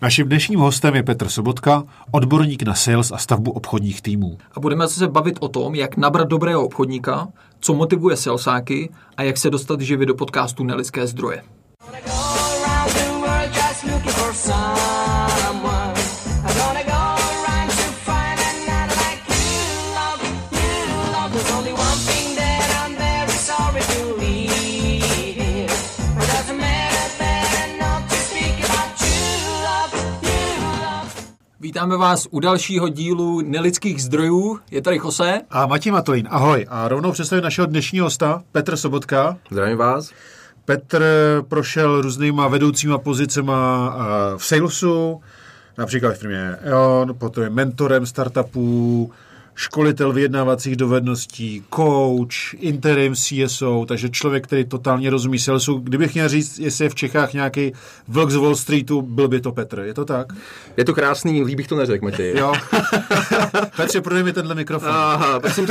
Naším dnešním hostem je Petr Sobotka, odborník na sales a stavbu obchodních týmů. A budeme se bavit o tom, jak nabrat dobrého obchodníka, co motivuje salesáky a jak se dostat živě do podcastu Nelidské zdroje. Vítáme vás u dalšího dílu Nelidských zdrojů. Je tady Jose. A Matěj Matolín. Ahoj. A rovnou představím našeho dnešního hosta, Petr Sobotka. Zdravím vás. Petr prošel různýma vedoucíma pozicema v salesu, například v firmě E.ON, potom je mentorem startupů, školitel vyjednávacích dovedností, coach, interim CSO, takže člověk, který totálně rozumí salesu. Kdybych měl říct, jestli je v Čechách nějaký vlk z Wall Streetu, byl by to Petr. Je to tak? Je to krásný, líp bych to neřekl, Matěj. Jo. Petře, prodej mi tenhle mikrofon. Aha, prosím tě.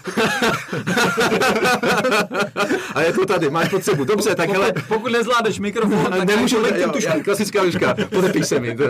A je to tady, máš potřebu. Dobře, tak hele. Pokud nezvládneš mikrofon, tak nemůžu tušku. Klasická liška, podepiš se mi.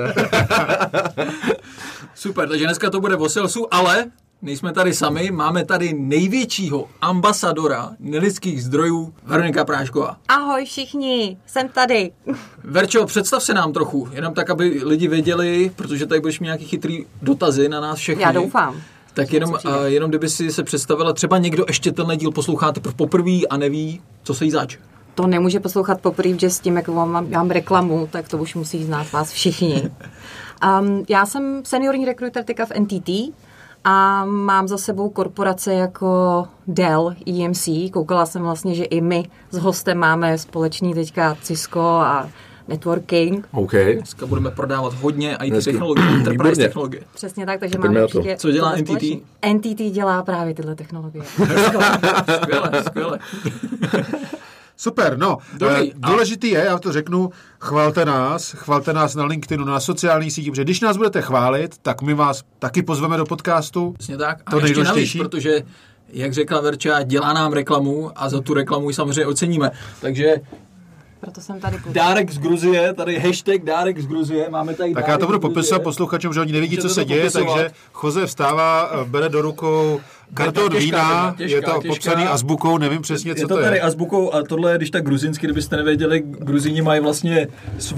Super, takže dneska to bude o salesu, ale nejsme tady sami, máme tady největšího ambasadora nelidských zdrojů, Veronika Prášková. Ahoj všichni, jsem tady. Verčo, představ se nám trochu, jenom tak, aby lidi věděli, protože tady budeš mít nějaký chytrý dotazy na nás všechny. Já doufám. Tak jenom kdyby si se představila, třeba někdo ještě tenhle díl poslouchá teprve poprvé a neví, co se jí zač. To nemůže poslouchat poprvé, že s tím, jak mám reklamu, tak to už musí znát vás všichni. Já jsem seniorní rekruter teďka v NTT, a mám za sebou korporace jako Dell, EMC. Koukala jsem vlastně, že i my s hostem máme společný teďka Cisco a networking. OK. Dneska budeme prodávat hodně IT technologie, enterprise technologie. Přesně tak, takže máme určitě... Co dělá NTT? NTT dělá právě tyhle technologie. Skvěle. Super, no. Důležitý je, já to řeknu, chvalte nás na LinkedInu, na sociálních sítích, protože když nás budete chválit, tak my vás taky pozveme do podcastu. Přesně tak. A to ještě navíc, protože, jak řekla Verča, dělá nám reklamu a za tu reklamu ji samozřejmě oceníme. Takže proto jsem tady dárek z Gruzie, tady hashtag dárek z Gruzie, máme tady tak já to budu popisovat posluchačům, že oni nevidí, co se děje, takže Jose vstává, bere do rukou karton vína, je to popsaný azbukou, nevím přesně, co to je. Je to tady azbukou a tohle je, když tak gruzinsky, kdybyste nevěděli, Gruzíni mají vlastně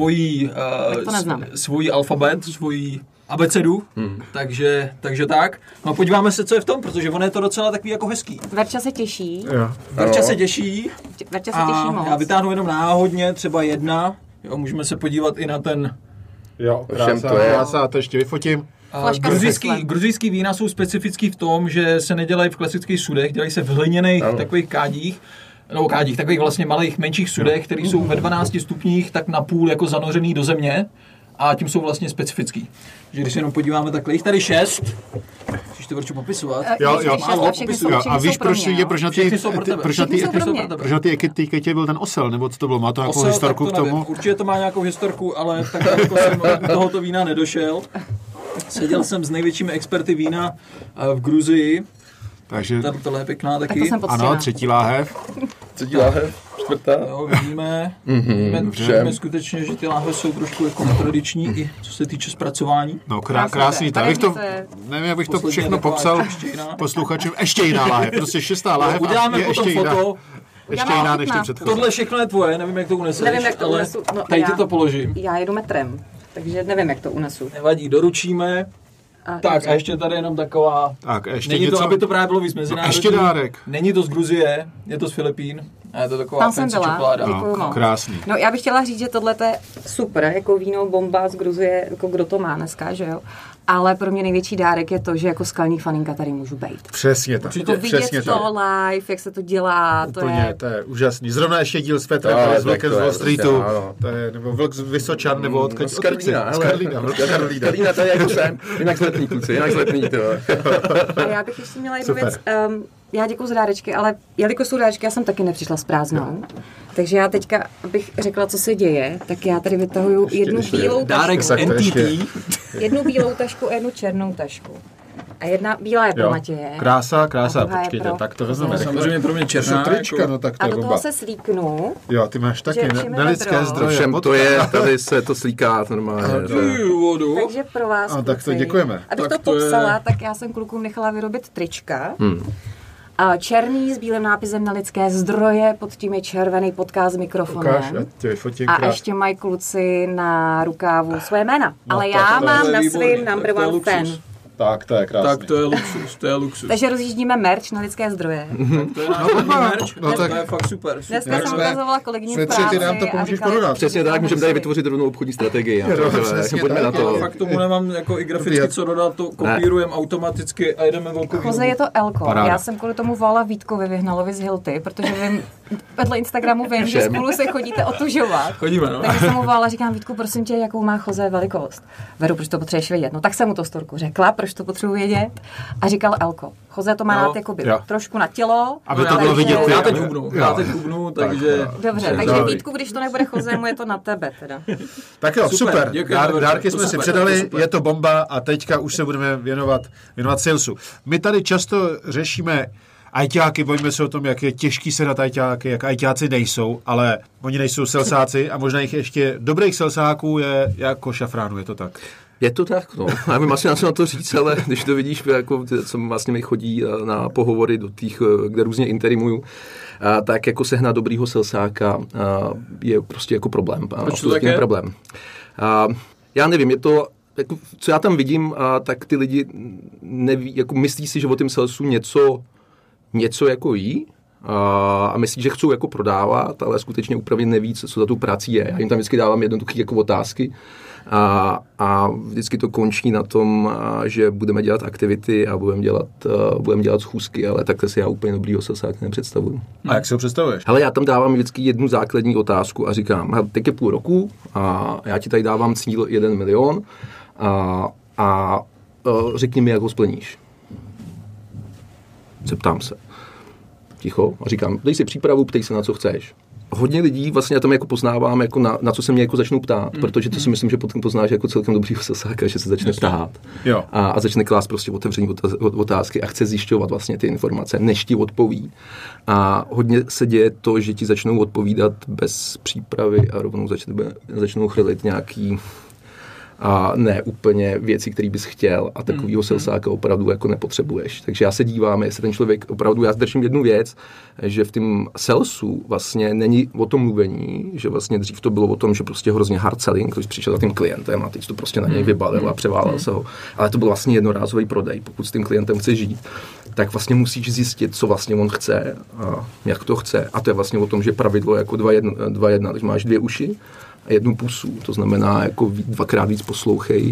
svůj alfabet, svůj abecedu, takže tak. No podíváme se, co je v tom, protože ono je to docela takový jako hezký. Verča se těší. Verča se těší. Moc. Já vytáhnu jenom náhodně, třeba jedna. Jo, můžeme se podívat i na ten... Jo, krása, to ještě vyfotím. Gruzijský vína jsou specifický v tom, že se nedělají v klasických sudech, dělají se v hliněných takových takových vlastně malých, menších sudech, které jsou ve 12 stupních tak napůl jako zanořený do země a tím jsou vlastně specifický. Že když se jenom podíváme takhle, jich tady 6, můžeš to Verčo popisovat. Jo. A víš, proč na ty etiketě byl ten osel, nebo co to bylo? Má to nějakou historku k tomu? Určitě to má nějakou historku, ale tak jako jsem tohoto vína nedošel. Seděl jsem s největšími experty vína v Gruzii. Takže tohle je pěkná taky. Ano, třetí láhev, čtvrtá. Jo, vidíme skutečně, že ty láhve jsou trošku jako netradiční, i co se týče zpracování. No krásný. Nevím, jak bych to všechno popsal posluchačům. Ještě jiná láhev, prostě 6. láhev. Uděláme potom foto. Ještě jiná než ty předchozí. Tohle všechno je tvoje, nevím, jak to uneseš. Nevím, jak to unesu. No, tady ty to položím. Já jedu metrem, takže nevím, jak to unesu. Nevadí, doručíme. A ještě tady jenom taková... Není něco... to, aby to právě bylo víc mezinárodní. Ještě dárek. Není to z Gruzie, je to z Filipín. A je to taková tam jsem byla, čokoláda. děkuju. Krásný. No já bych chtěla říct, že tohle je super, jako víno bomba z Gruzie, jako kdo to má dneska, že jo? Ale pro mě největší dárek je to, že jako skalní faninka tady můžu být. Přesně tak. Jako vidět to live, jak se to dělá. Úplně, to je úžasný. Zrovna ještě díl s Petrem, s Vlkem z Wall Streetu. To je, nebo Vlk z Vysočan, nebo odkud? Z Karlína. Karlína, to je jako jsem. Jinak zletný kluci, jinak zletný to. A já bych ještě měla jednu věc. Já děkuju za dárečky, ale jelikož jsou dárečky, já jsem taky nepřišla s prázdnou. Takže já teďka, abych řekla, co se děje, tak já tady vytahuju jednu bílou tašku. Dárek z NTT. Jednu bílou tašku a jednu černou tašku. A jedna bílá je pro Matěje. Krása, počkejte, tak to vezmeme. Samozřejmě pro mě černá. Trička, no tak to a je do bomba. toho se slíknu. Jo, ty máš taky nelidské zdroje. Všem to je, tady se to slíká normálně. Takže pro vás, kluci, tak to děkujeme. Abych to popsala, tak já jsem klukům nechala vyrobit trička. Černý s bílým nápisem na lidské zdroje, pod tím je červený podcast s mikrofonem. A ještě mají kluci na rukávu svoje jména. Ale já mám na svým number one fan. Tak, to je krásný. Tak to je luxus. Takže rozjíždíme merch na lidské zdroje. Tak to je merch, to je fakt super. Dneska jsem ukazovala kolegyni v práci. Ty nám to pomůžeš pododat. Přesně tak, můžeme tady vytvořit rovnou obchodní strategii. Pojďme na to. Fakt tomu nemám jako i graficky co dodat, to kopírujeme automaticky a jdeme velkou výzvu. Jose, je to Elko. Já jsem kvůli tomu volala Vítkovi Vyhnalovi z Hilty, protože vím, vedle Instagramu vím, že spolu se chodíte otužovat. Chodíme, no. Takže jsem mu volala, říkám, Vítku, prosím tě, jakou má Jose velikost. Veru, proč to potřebuješ vědět? No tak jsem mu to storku řekla, proč to potřebuji vědět. A říkal Elko. Jose to má rád jakoby trošku na tělo. Aby to bylo vidět. Já teď hubnu, takže... Dobře, takže Vítku, když to nebude Jose, mu je to na tebe teda. Tak jo, super. Dárky jsme si předali, je to bomba a teďka už se budeme věnovat salesu. My tady často řešíme ajťáky, bojíme se o tom, jak je těžký sehnat ajťáky, jak ajťáci nejsou, ale oni nejsou salesáci a možná jich ještě dobrých salesáků je jako šafránu, je to tak? Je to tak, no. Já vím asi na to říct, ale když to vidíš, jako, co vlastně mi chodí na pohovory do těch, kde různě interimuju, tak jako sehnat dobrýho salesáka je prostě jako problém. Proč to tak je? Problém. Já nevím, je to, jako, co já tam vidím, tak ty lidi neví, jako myslí si, že o tím salesu něco jako jí, a myslí, že chcou jako prodávat, ale skutečně úplně neví, co za tu práci je. Já jim tam vždycky dávám jednoduché jako otázky a vždycky to končí na tom, že budeme dělat aktivity a budeme dělat schůzky, ale takhle si já úplně dobrýho salesáka nepředstavuju. A jak si ho představuješ? Hele, já tam dávám vždycky jednu základní otázku a říkám, teď je půl roku a já ti tady dávám cíl 1 milion a řekni mi, jak ho splníš. Zeptám se. Ticho a říkám, dej si přípravu, ptej se, na co chceš. Hodně lidí vlastně já tam jako poznávám, jako na co se mě jako začnou ptát, protože to si myslím, že potom poznáš jako celkem dobrýho salesáka, že se začne ptát a začne klást prostě otevřený otázky a chce zjišťovat vlastně ty informace, než ti odpoví. A hodně se děje to, že ti začnou odpovídat bez přípravy a rovnou začnou chrlit nějaký a ne úplně věci, které bys chtěl a takovýho salesáka opravdu jako nepotřebuješ. Takže já se dívám, jestli ten člověk opravdu, já zdržím jednu věc, že v tom salesu vlastně není o tom mluvení, že vlastně dřív to bylo o tom, že prostě hrozně hard selling, když přišel za tím klientem a teď to prostě na něj vybalil a převálel se ho. Ale to byl vlastně jednorázový prodej. Pokud s tím klientem chce žít, tak vlastně musíš zjistit, co vlastně on chce a jak to chce. A to je vlastně o tom, že pravidlo jako 2:1, když máš 2 uši a 1 pusu, to znamená jako 2krát víc poslouchej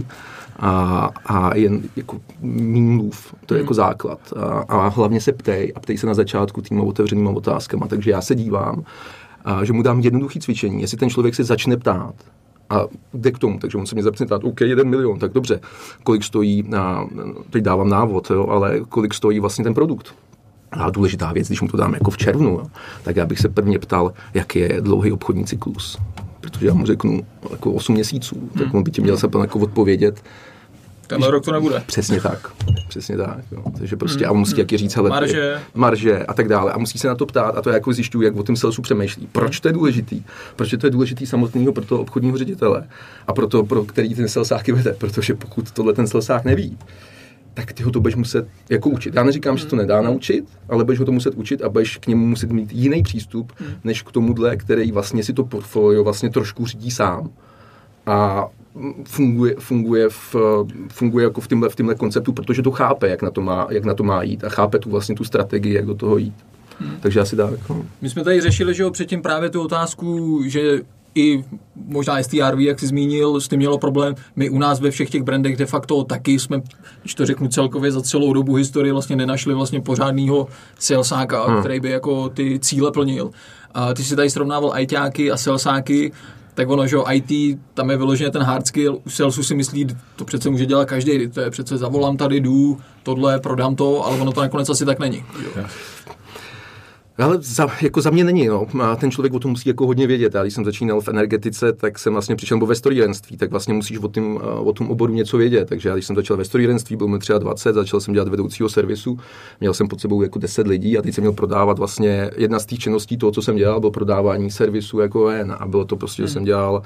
a jen jako mluv, to je jako základ. A hlavně se ptej a ptej se na začátku týma otevřenýma otázkama. Takže já se dívám, že mu dám jednoduchý cvičení, jestli ten člověk se začne ptát a jde k tomu, takže on se mě začne ptát, OK, 1 milion, tak dobře, kolik stojí, teď dávám návod, jo, ale kolik stojí vlastně ten produkt. A důležitá věc, když mu to dám jako v červnu, jo, tak já bych se prvně ptal, jak je dlouhý obchodní cyklus. Protože já mu řeknu jako 8 měsíců, tak on by ti měl se jako odpovědět. Tenhle rok to nebude. Přesně tak. Jo. Takže prostě a on musí taky říct, hele, marže a tak dále. A musí se na to ptát a to jako zjišťuju, jak o tom salesu přemýšlí. Proč to je důležitý? Proč to je důležitý samotného pro toho obchodního ředitele a pro který ten salesáky vede? Protože pokud tohle ten salesák neví, tak ty ho to budeš muset jako učit. Já neříkám, že to nedá naučit, ale budeš ho to muset učit a budeš k němu muset mít jiný přístup, než k tomuhle, který vlastně si to portfolio vlastně trošku řídí sám. A funguje jako v tomhle konceptu, protože to chápe, jak na to má jít a chápe tu strategii, jak do toho jít. Takže asi tak. No. My jsme tady řešili, že předtím právě tu otázku, že i možná STRV, jak jsi zmínil, s tím mělo problém. My u nás ve všech těch brandech de facto taky jsme, když to řeknu celkově, za celou dobu historie vlastně nenašli vlastně pořádného salesáka, který by jako ty cíle plnil. A ty si tady srovnával ajťáky a salesáky, tak ono, že IT, tam je vyloženě ten hard skill, u salesu si myslí, to přece může dělat každý, to je přece zavolám tady, jdu, tohle, prodám to, ale ono to nakonec asi tak není. Jo. Ale za mě není, no. A ten člověk o tom musí jako hodně vědět. Já když jsem začínal v energetice, tak jsem vlastně přišel ve strojírenství, tak vlastně musíš o tom oboru něco vědět. Takže já když jsem začal ve strojírenství, byl mi 23, začal jsem dělat vedoucího servisu, měl jsem pod sebou jako 10 lidí a teď jsem měl prodávat vlastně jedna z těch činností toho, co jsem dělal, bylo prodávání servisu jako a bylo to prostě, že jsem dělal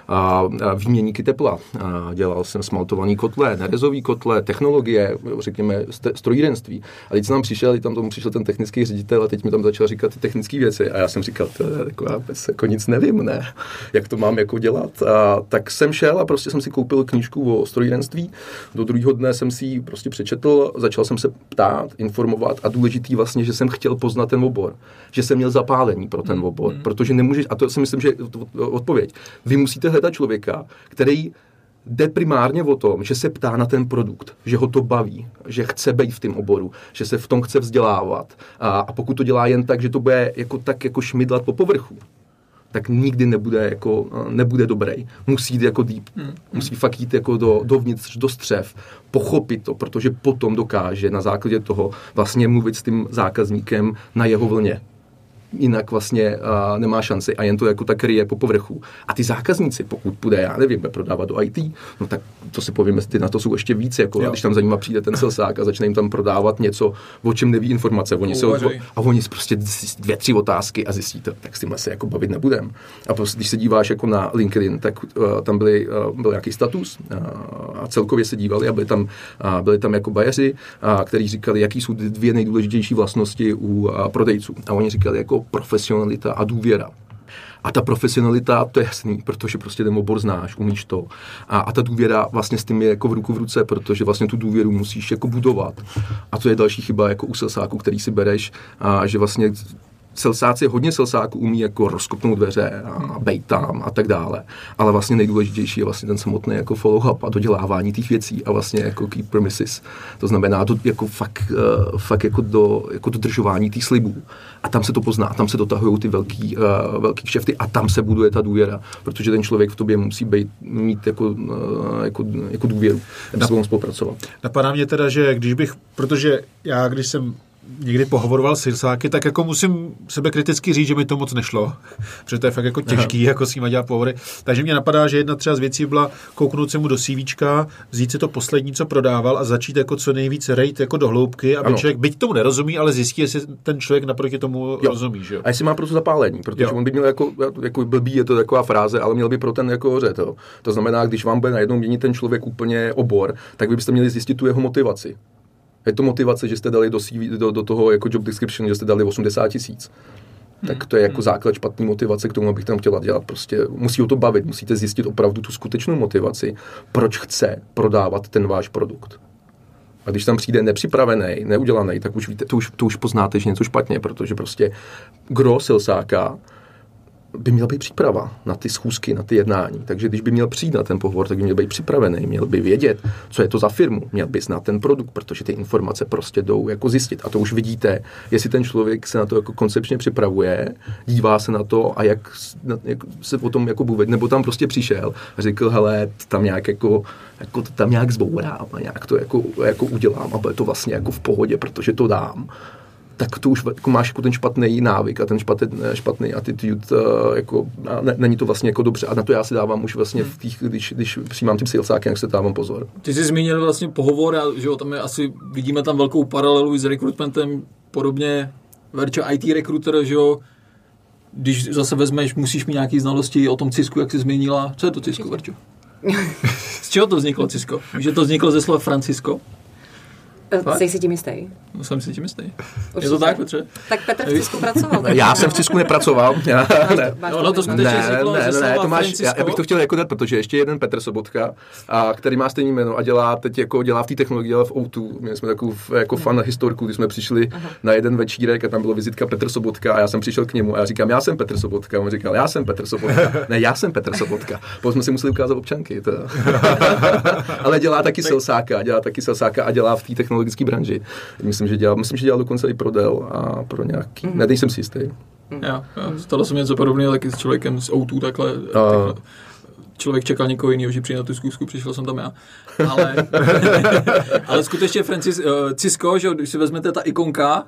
výměníky tepla. A dělal jsem smaltovaný kotle, nerezový kotle, technologie, řekněme strojírenství. A teď jsem tam přišel, tam přišel ten technický ředitel a teď mi tam začal říkat ty technické věci a já jsem říkal, já jako nic nevím, ne, jak to mám jako dělat. A tak jsem šel a prostě jsem si koupil knížku o strojírenství. Do druhého dne jsem si ji prostě přečetl, začal jsem se ptát, informovat a důležitý vlastně, že jsem chtěl poznat ten obor, že jsem měl zapálení pro ten obor, protože nemůžeš, a to si myslím, že odpověď, vy musíte hledat člověka, který jde primárně o tom, že se ptá na ten produkt, že ho to baví, že chce být v tom oboru, že se v tom chce vzdělávat. A pokud to dělá jen tak, že to bude jako šmidlat po povrchu, tak nikdy nebude dobrý. Musí jít jako deep. Musí fakt jít jako dovnitř, do střev, pochopit to, protože potom dokáže na základě toho vlastně mluvit s tím zákazníkem na jeho vlně. Jinak vlastně nemá šanci a jen to jako tak ryje po povrchu. A ty zákazníci, pokud půjde, já nevím, prodávat do IT, no tak to si povíme, ty na to jsou ještě víc, jako když tam za nima přijde ten salesák a začne jim tam prodávat něco, o čem neví informace. Oni prostě 2-3 otázky a zjistí to, tak s tím se jako bavit nebudem. A prostě, když se díváš jako na LinkedIn, tak tam byl nějaký status a celkově se dívali a byli tam jako bajeři, kteří říkali, jaký jsou 2 nejdůležitější vlastnosti u prodejců. A oni říkali jako profesionalita a důvěra. A ta profesionalita, to je jasný, protože prostě ten obor znáš, umíš to. A ta důvěra vlastně s tím je jako v ruku v ruce, protože vlastně tu důvěru musíš jako budovat. A to je další chyba jako u salsáku, který si bereš, a že vlastně hodně salsáků umí jako rozkopnout dveře a bejt tam a tak dále. Ale vlastně nejdůležitější je vlastně ten samotný jako follow-up a dodělávání těch věcí a vlastně jako keep promises. To znamená jako fakt jako dodržování těch slibů. A tam se to pozná, tam se dotahují ty velký kšefty a tam se buduje ta důvěra, protože ten člověk v tobě musí mít jako důvěru, aby s tebou spolupracovat. Napadá mě teda, že protože když jsem někdy pohovoroval s salsáky, tak jako musím sebekriticky říct, že mi to moc nešlo, protože to je fakt jako těžký, jako s nima dělat pohovory. Takže mě napadá, že jedna třeba z věcí byla kouknout se mu do CVčka, vzít si to poslední, co prodával a začít jako co nejvíc rejt jako do hloubky, aby člověk, byť tomu nerozumí, ale zjistí, jestli ten člověk naproti tomu rozumí. Že? A jestli má pro to zapálení, protože on by měl jako blbý, je to taková fráze, ale měl by pro ten jako hořet. To znamená, když vám bude najednou měnit ten člověk úplně obor, tak vy byste měli zjistit tu jeho motivaci. Je to motivace, že jste dali do CV, do toho jako job description, že jste dali 80 000. Tak to je jako základ špatný motivace k tomu, abych tam chtěla dělat. Prostě musí o to bavit, musíte zjistit opravdu tu skutečnou motivaci, proč chce prodávat ten váš produkt. A když tam přijde nepřipravený, neudělaný, tak už víte, to už poznáte, že něco špatně, protože prostě gro salsáka by měl být příprava na ty schůzky, na ty jednání. Takže když by měl přijít na ten pohovor, tak by měl být připravený, měl by vědět, co je to za firmu, měl by znát ten produkt, protože ty informace prostě jdou jako zjistit. A to už vidíte, jestli ten člověk se na to jako koncepčně připravuje, dívá se na to a jak se o tom jako mluvit, nebo tam prostě přišel a řekl, hele, tam nějak tam nějak zbourám a nějak to jako udělám a bude to vlastně jako v pohodě, protože to dám. Tak to už jako máš jako ten špatný návyk a ten špatný attitude, jako, není to vlastně jako dobře. A na to já si dávám už vlastně když přijímám tím salesákem, jak se dávám pozor. Ty jsi zmínil vlastně pohovor, že jo, tam je asi, vidíme tam velkou paralelu s recruitmentem, podobně Verčo IT recruiter, že jo, když zase vezmeš, musíš mít nějaké znalosti o tom Cisku, jak jsi zmínila. Co je to Cisco, Verčo? Z čeho to vzniklo Cisco? Že to vzniklo ze slova Francisco? Jsi si tím jistý? No, jsem si tím jistý. Je to tak, Petře? Tak Petr v Cisku pracoval. Já jsem v Cisku nepracoval. No, to skutečně vzniklo ze slova to máš, Francisco. já bych to chtěl jako dát, protože ještě jeden Petr Sobotka, který má stejné jméno a dělá v té technologii, dělá v O2. Měli jsme takovou jako fan historku, když jsme přišli na jeden večírek a tam bylo vizitka Petr Sobotka a já jsem přišel k němu a já říkám, já jsem Petr Sobotka. On říkal, já jsem Petr Sobotka. Ne, já jsem Petr Sobotka. Potom jsme si museli ukázat občanky. Ale dělá taky salsáka a dělá v té technologické branži. Myslím, že dělal dokonce i pro Dell a pro nějaký. Nejsem si jistý. Jo. Stalo se mi něco podobného taky s člověkem z O2 takhle. člověk čekal někoho jiného, že přijde na tu zkusku, přišel jsem tam já. Ale skutečně Cisco, že když si vezmete ta ikonka,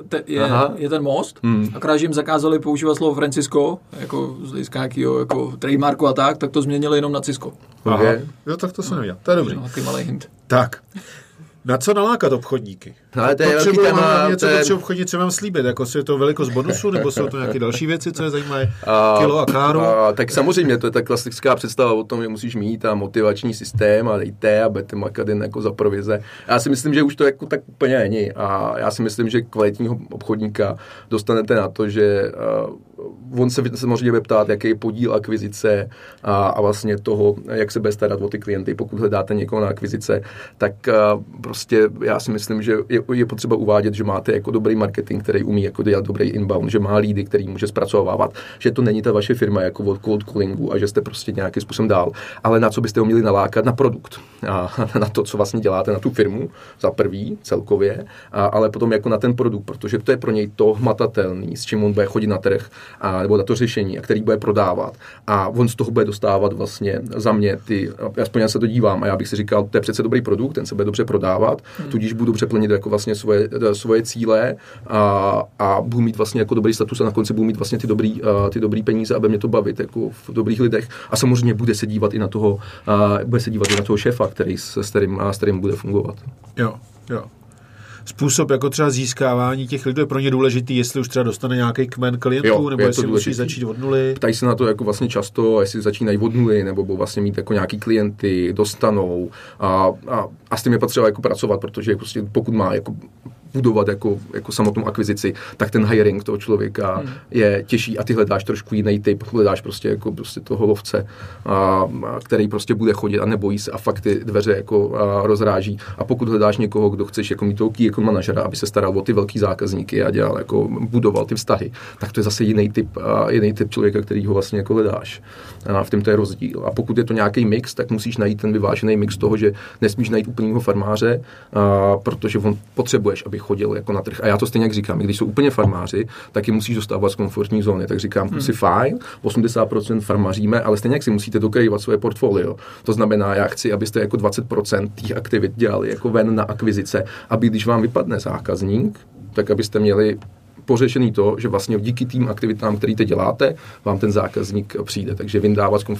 je ten most, akorát, že jim zakázali používat slovo Francisco, jako z hlediska nějakého jako trademarku a tak to změnili jenom na Cisco. Aha. Jo, tak to jsem nevěděl. To je dobrý. No, takový malý hint. Tak. Na co nalákat obchodníky? Ale to je velký téma. Něco potřebuji obchodníci vám slíbit, jako je to velikost bonusu, nebo jsou to nějaké další věci, co je zajímavé? Kilo a káru? Tak samozřejmě, to je ta klasická představa o tom, že musíš mít a motivační systém a dejte a budete makat jen jako za provize. Já si myslím, že už to jako tak úplně není a já si myslím, že kvalitního obchodníka dostanete na to, že on se samozřejmě bude ptát, jaký je podíl akvizice a vlastně toho, jak se bude starat o ty klienty. Pokud hledáte někoho na akvizice, tak prostě já si myslím, že je potřeba uvádět, že máte jako dobrý marketing, který umí jako dělat dobrý inbound, že má lídy, který může zpracovávat, že to není ta vaše firma jako od cold callingu a že jste prostě nějakým způsobem dál, ale na co byste ho měli nalákat? Na produkt. A na to, co vlastně děláte na tu firmu, za prvý celkově, ale potom jako na ten produkt, protože to je pro něj to hmatatelný, s čím on bude chodit na trh nebo na to řešení, a který bude prodávat. A on z toho bude dostávat vlastně za mě aspoň já se to dívám a já bych si říkal, to je přece dobrý produkt, ten se bude dobře prodávat, tudíž budu dobře plnit jako vlastně svoje cíle a budu mít vlastně jako dobrý status a na konci budu mít vlastně ty dobrý peníze, aby mě to bavit jako v dobrých lidech. A samozřejmě bude se dívat i na toho šéfa, s kterým bude fungovat. Jo. Způsob jako třeba získávání těch lidí je pro ně důležitý, jestli už třeba dostane nějaký kmen klientů, nebo jestli musí začít od nuly. Ptají se na to jako vlastně často, jestli začínají od nuly, nebo vlastně mít jako nějaký klienty, dostanou a s tím je potřeba jako pracovat, protože prostě pokud má jako budovat jako samotnou akvizici, tak ten hiring toho člověka je těžší a ty hledáš trošku jiný typ, hledáš prostě toho lovce, který prostě bude chodit a nebojí se a fakt ty dveře jako rozráží. A pokud hledáš někoho, kdo chceš jako mít toho key account manažera, aby se staral o ty velký zákazníky a dělal jako budoval ty vztahy, tak to je zase jiný typ člověka, který ho vlastně jako hledáš. A v tom to je rozdíl. A pokud je to nějaký mix, tak musíš najít ten vyvážený mix toho, že nesmíš najít úplného farmáře, protože on potřebuješ, aby chodil jako na trh. A já to stejně jak říkám, i když jsou úplně farmáři, tak je musíš dostávat z komfortní zóny. Tak říkám, si fajn, 80% farmaříme, ale stejně jak si musíte dokrývat svoje portfolio. To znamená, já chci, abyste jako 20% těch aktivit dělali jako ven na akvizice, aby když vám vypadne zákazník, tak abyste měli pořešený to, že vlastně díky tým aktivitám, který teď děláte, vám ten zákazník přijde. Takže vyndávat z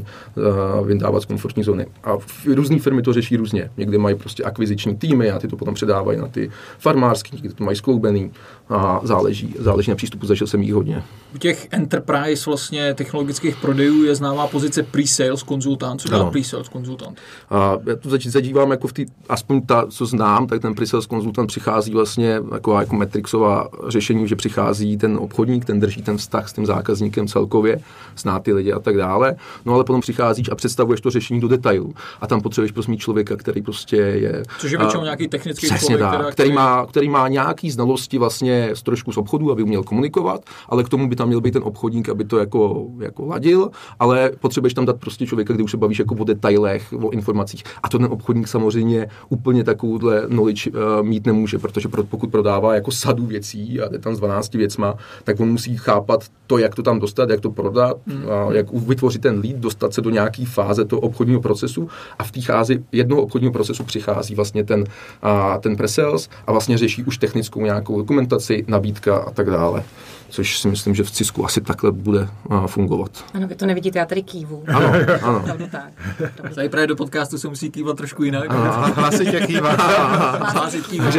komfortní zóny. A různé firmy to řeší různě. Někde mají prostě akviziční týmy a ty to potom předávají na ty farmářský, někde to mají skloubený a záleží na přístupu, zažil jsem jich hodně. U těch enterprise vlastně technologických prodejů je známá pozice pre-sales konzultant. Co dělá pre-sales konzultant? A já to zadívám jako aspoň ta, co znám, tak ten pre-sales konzultant přichází vlastně jako Matrixová řešení, že přichází ten obchodník, ten drží ten vztah s tím zákazníkem celkově, zná ty lidi a tak dále. No ale potom přicházíš a představuješ to řešení do detailu. A tam potřebuješ prostě mít člověka, který prostě je... Což je většinou nějaký technický člověk, který má nějaký znalosti vlastně trošku z obchodu, aby uměl komunikovat, ale k tomu by tam měl být ten obchodník, aby to jako ladil, ale potřebuješ tam dát prostě člověka, kdy už se bavíš jako o detailech, o informacích. A to ten obchodník samozřejmě úplně takovouhle knowledge mít nemůže, protože pokud prodává jako sadu věcí a tam s 12 věcma, tak on musí chápat to, jak to tam dostat, jak to prodat, jak vytvořit ten lead, dostat se do nějaké fáze toho obchodního procesu a v té fázi jednoho obchodního procesu přichází vlastně ten pre-sales a vlastně řeší už technickou nějakou dokumentaci, nabídka a tak dále. Což si myslím, že v Cisku asi takhle bude fungovat. Ano, vy to nevidíte, já tady kývu. Ano. Tady právě do podcastu se musí kývat trošku jinak. Hlasitě kývat. Hlásit kývat.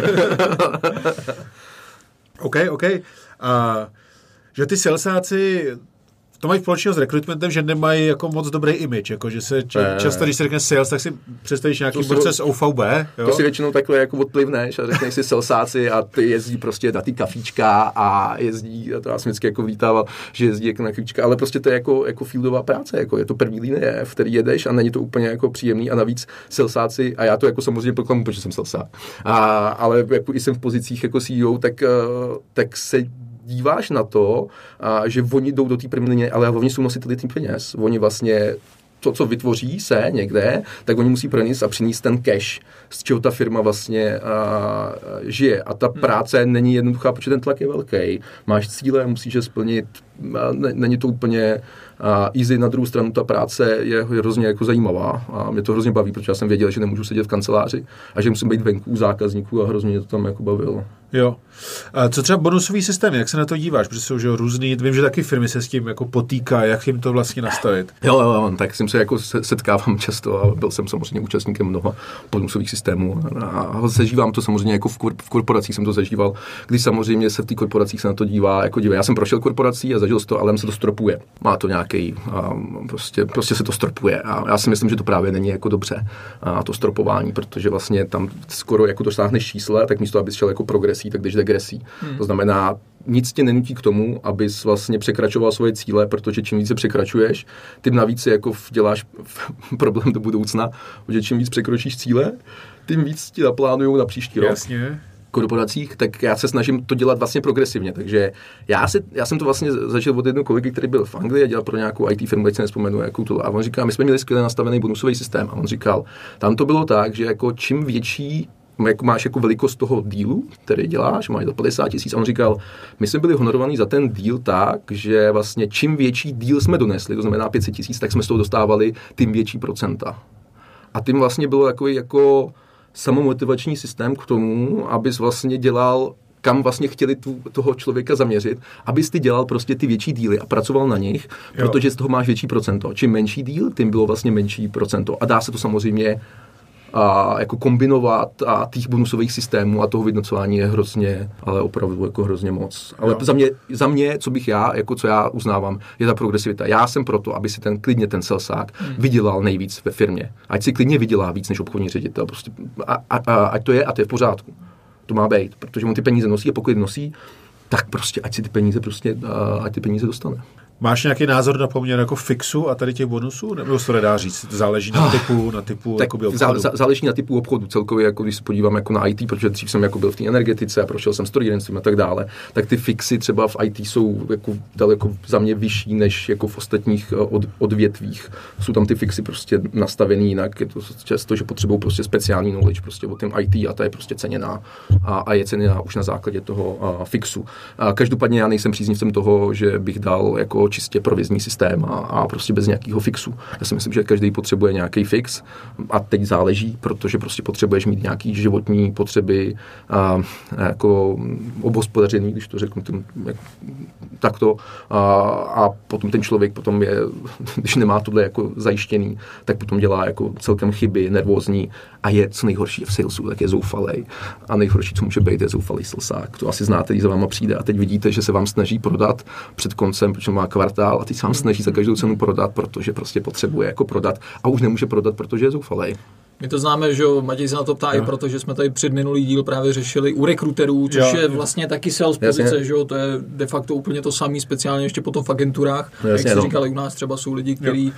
OK. Že ty salesáci to mají společného s rekrutmentem, že nemají jako moc dobrý image, jako že se často, když se řekne sales, tak si představíš nějaký proces OVB. Jo? To si většinou takhle jako odplivneš a řekneš si salesáci a ty jezdí prostě na ty kafíčka a jezdí, a to já jsem vždycky jako vítával, že jezdí jako na kafíčka, ale prostě to je jako fieldová práce, jako je to první linie, v který jedeš a není to úplně jako příjemný a navíc salesáci, a já to jako samozřejmě proklamuji, protože jsem salesák, ale jako i jsem v pozicích jako CEO, tak se díváš na to, že oni jdou do té první linie, ale hlavně jsou nositeli tím peněz. Oni vlastně to, co vytvoří se někde, tak oni musí pronést a přinést ten cash, z čeho ta firma vlastně žije. A ta práce není jednoduchá, protože ten tlak je velký. Máš cíle, musíš je splnit. Není to úplně easy, na druhou stranu ta práce je hrozně jako zajímavá a mě to hrozně baví, protože já jsem věděl, že nemůžu sedět v kanceláři a že musím být venku u zákazníků a hrozně mě to tam jako bavilo. Jo. A co třeba bonusový systém, jak se na to díváš? Protože jsou že různý, vím, že taky firmy se s tím jako potýká, jak jim to vlastně nastavit. Jo, tak jsem se jako setkávám často a byl jsem samozřejmě účastníkem mnoha bonusových systémů a zažívám to samozřejmě jako v korporacích jsem to zažíval, když samozřejmě se v té korporacích se na to dívá, jako dívá. Já jsem prošel korporací a zažil to, ale se to stropuje. Má to nějaký, prostě se to stropuje a já si myslím, že to právě není jako dobře to stropování, protože vlastně tam skoro jako dosáhneš čísla, tak místo abys šel jako progresí, tak jdeš degresí. To znamená, nic tě nenutí k tomu, abys vlastně překračoval svoje cíle, protože čím více překračuješ, tím navíc jako děláš problém do budoucna, protože čím víc překročíš cíle, tím víc ti naplánujou na příští rok. Jasně. Korporacích, tak já se snažím to dělat vlastně progresivně, takže já jsem to vlastně začal od jednoho kolegy, který byl v Anglii a dělal pro nějakou IT firmu, teď se nespomenu, jakou to, a on říká, my jsme měli skvěle nastavený bonusový systém a on říkal, tam to bylo tak, že jako čím větší jako máš jako velikost toho dílu, který děláš, máš to 50 000, a on říkal, my jsme byli honorovaní za ten díl tak, že vlastně čím větší díl jsme donesli, to znamená 500 000, tak jsme z toho dostávali tím větší procenta. A tím vlastně bylo takový jako samomotivační systém k tomu, abys vlastně dělal, kam vlastně chtěli toho člověka zaměřit, abys ty dělal prostě ty větší díly a pracoval na nich, protože z toho máš větší procento. Čím menší díl, tím bylo vlastně menší procento. A dá se to samozřejmě jako kombinovat a těch bonusových systémů a toho vyhodnocování je hrozně, ale opravdu jako hrozně moc. Ale za mě, co já uznávám, je ta progresivita. Já jsem proto, aby si klidně ten salesák vydělal nejvíc ve firmě. Ať si klidně vydělá víc než obchodní ředitel. Prostě, ať to je v pořádku. To má být, protože on ty peníze nosí a pokud nosí, tak prostě ať ty peníze dostane. Máš nějaký názor na poměr jako fixu a tady těch bonusů? Nebo se to nedá říct? Záleží na typu tak obchodu? Záleží na typu obchodu. Celkově, jako když se podívám jako na IT, protože dřív jsem jako byl v té energetice a prošel jsem strojírenstvím a tak dále, tak ty fixy třeba v IT jsou jako daleko za mě vyšší než jako v ostatních odvětvích. Jsou tam ty fixy prostě nastavený jinak. Je to často, že potřebují prostě speciální knowledge prostě o tom IT a ta je prostě ceněná a je ceněná už na základě toho fixu. Každopádně já nejsem příznivcem toho, že bych dal jako čistě provizní systém a prostě bez nějakého fixu. Já si myslím, že každý potřebuje nějaký fix a teď záleží, protože prostě potřebuješ mít nějaký životní potřeby jako obhospodařený, když to řeknu takto a potom ten člověk potom je, když nemá tohle jako zajištěný, tak potom dělá jako celkem chyby, nervózní a je co nejhorší v salesu, tak je zoufalej. A nejhorší, co může být, je zoufalý salesák. To asi znáte, když za váma přijde a teď vidíte, že se vám snaží prodat před koncem, protože má kvartál a teď se vám snaží za každou cenu prodat, protože prostě potřebuje jako prodat a už nemůže prodat, protože je zoufalej. My to známe, že Matěj se na to ptá i protože jsme tady předminulý díl právě řešili u rekruterů, což je vlastně taky sales pozice, že jo, to je de facto úplně to samé, speciálně ještě potom v agenturách. Jak jsi říkali, u nás třeba jsou lidi, kteří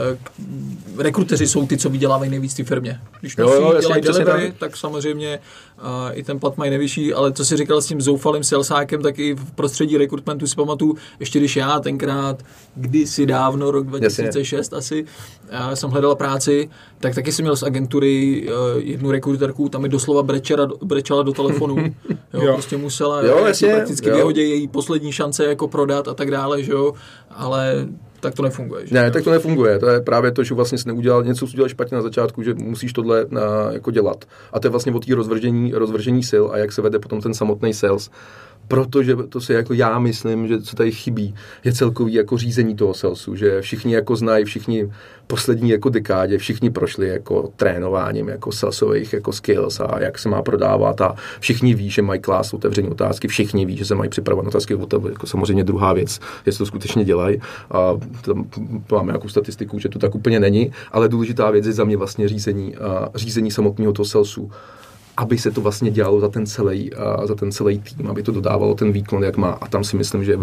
rekruteři jsou ty, co vydělávají nejvíc ty firmě. Když dělají delivery, tak samozřejmě i ten plat mají nejvyšší, ale co jsi říkal s tím zoufalým salesákem, tak i v prostředí rekrutmentu si pamatuju, ještě když já tenkrát, kdysi dávno, rok 2006 asi, jsem hledal práci, tak taky jsem měl z agentury jednu rekruterku, tam mi doslova brečela do telefonu. Jo. Prostě musela prakticky vyhodit její poslední šance jako prodat a tak dále, že jo, ale tak to nefunguje. Že? Ne, tak to nefunguje. To je právě to, že vlastně jsi neudělal něco, co udělal špatně na začátku, že musíš tohle jako dělat. A to je vlastně o té rozvržení sil a jak se vede potom ten samotný sales. Protože to si jako já myslím, že co tady chybí, je celkový jako řízení toho salesu, že všichni jako znají, všichni poslední jako dekádě, všichni prošli jako trénováním jako salesových jako skills a jak se má prodávat a všichni ví, že mají klást otevřené otázky, všichni ví, že se mají připravovat otázky, jako samozřejmě druhá věc, jestli to skutečně dělají. A tam máme nějakou statistiku, že to tak úplně není, ale důležitá věc je za mě vlastně řízení samotného toho salesu, aby se to vlastně dělalo za ten celý tým, aby to dodávalo ten výkon, jak má. A tam si myslím, že je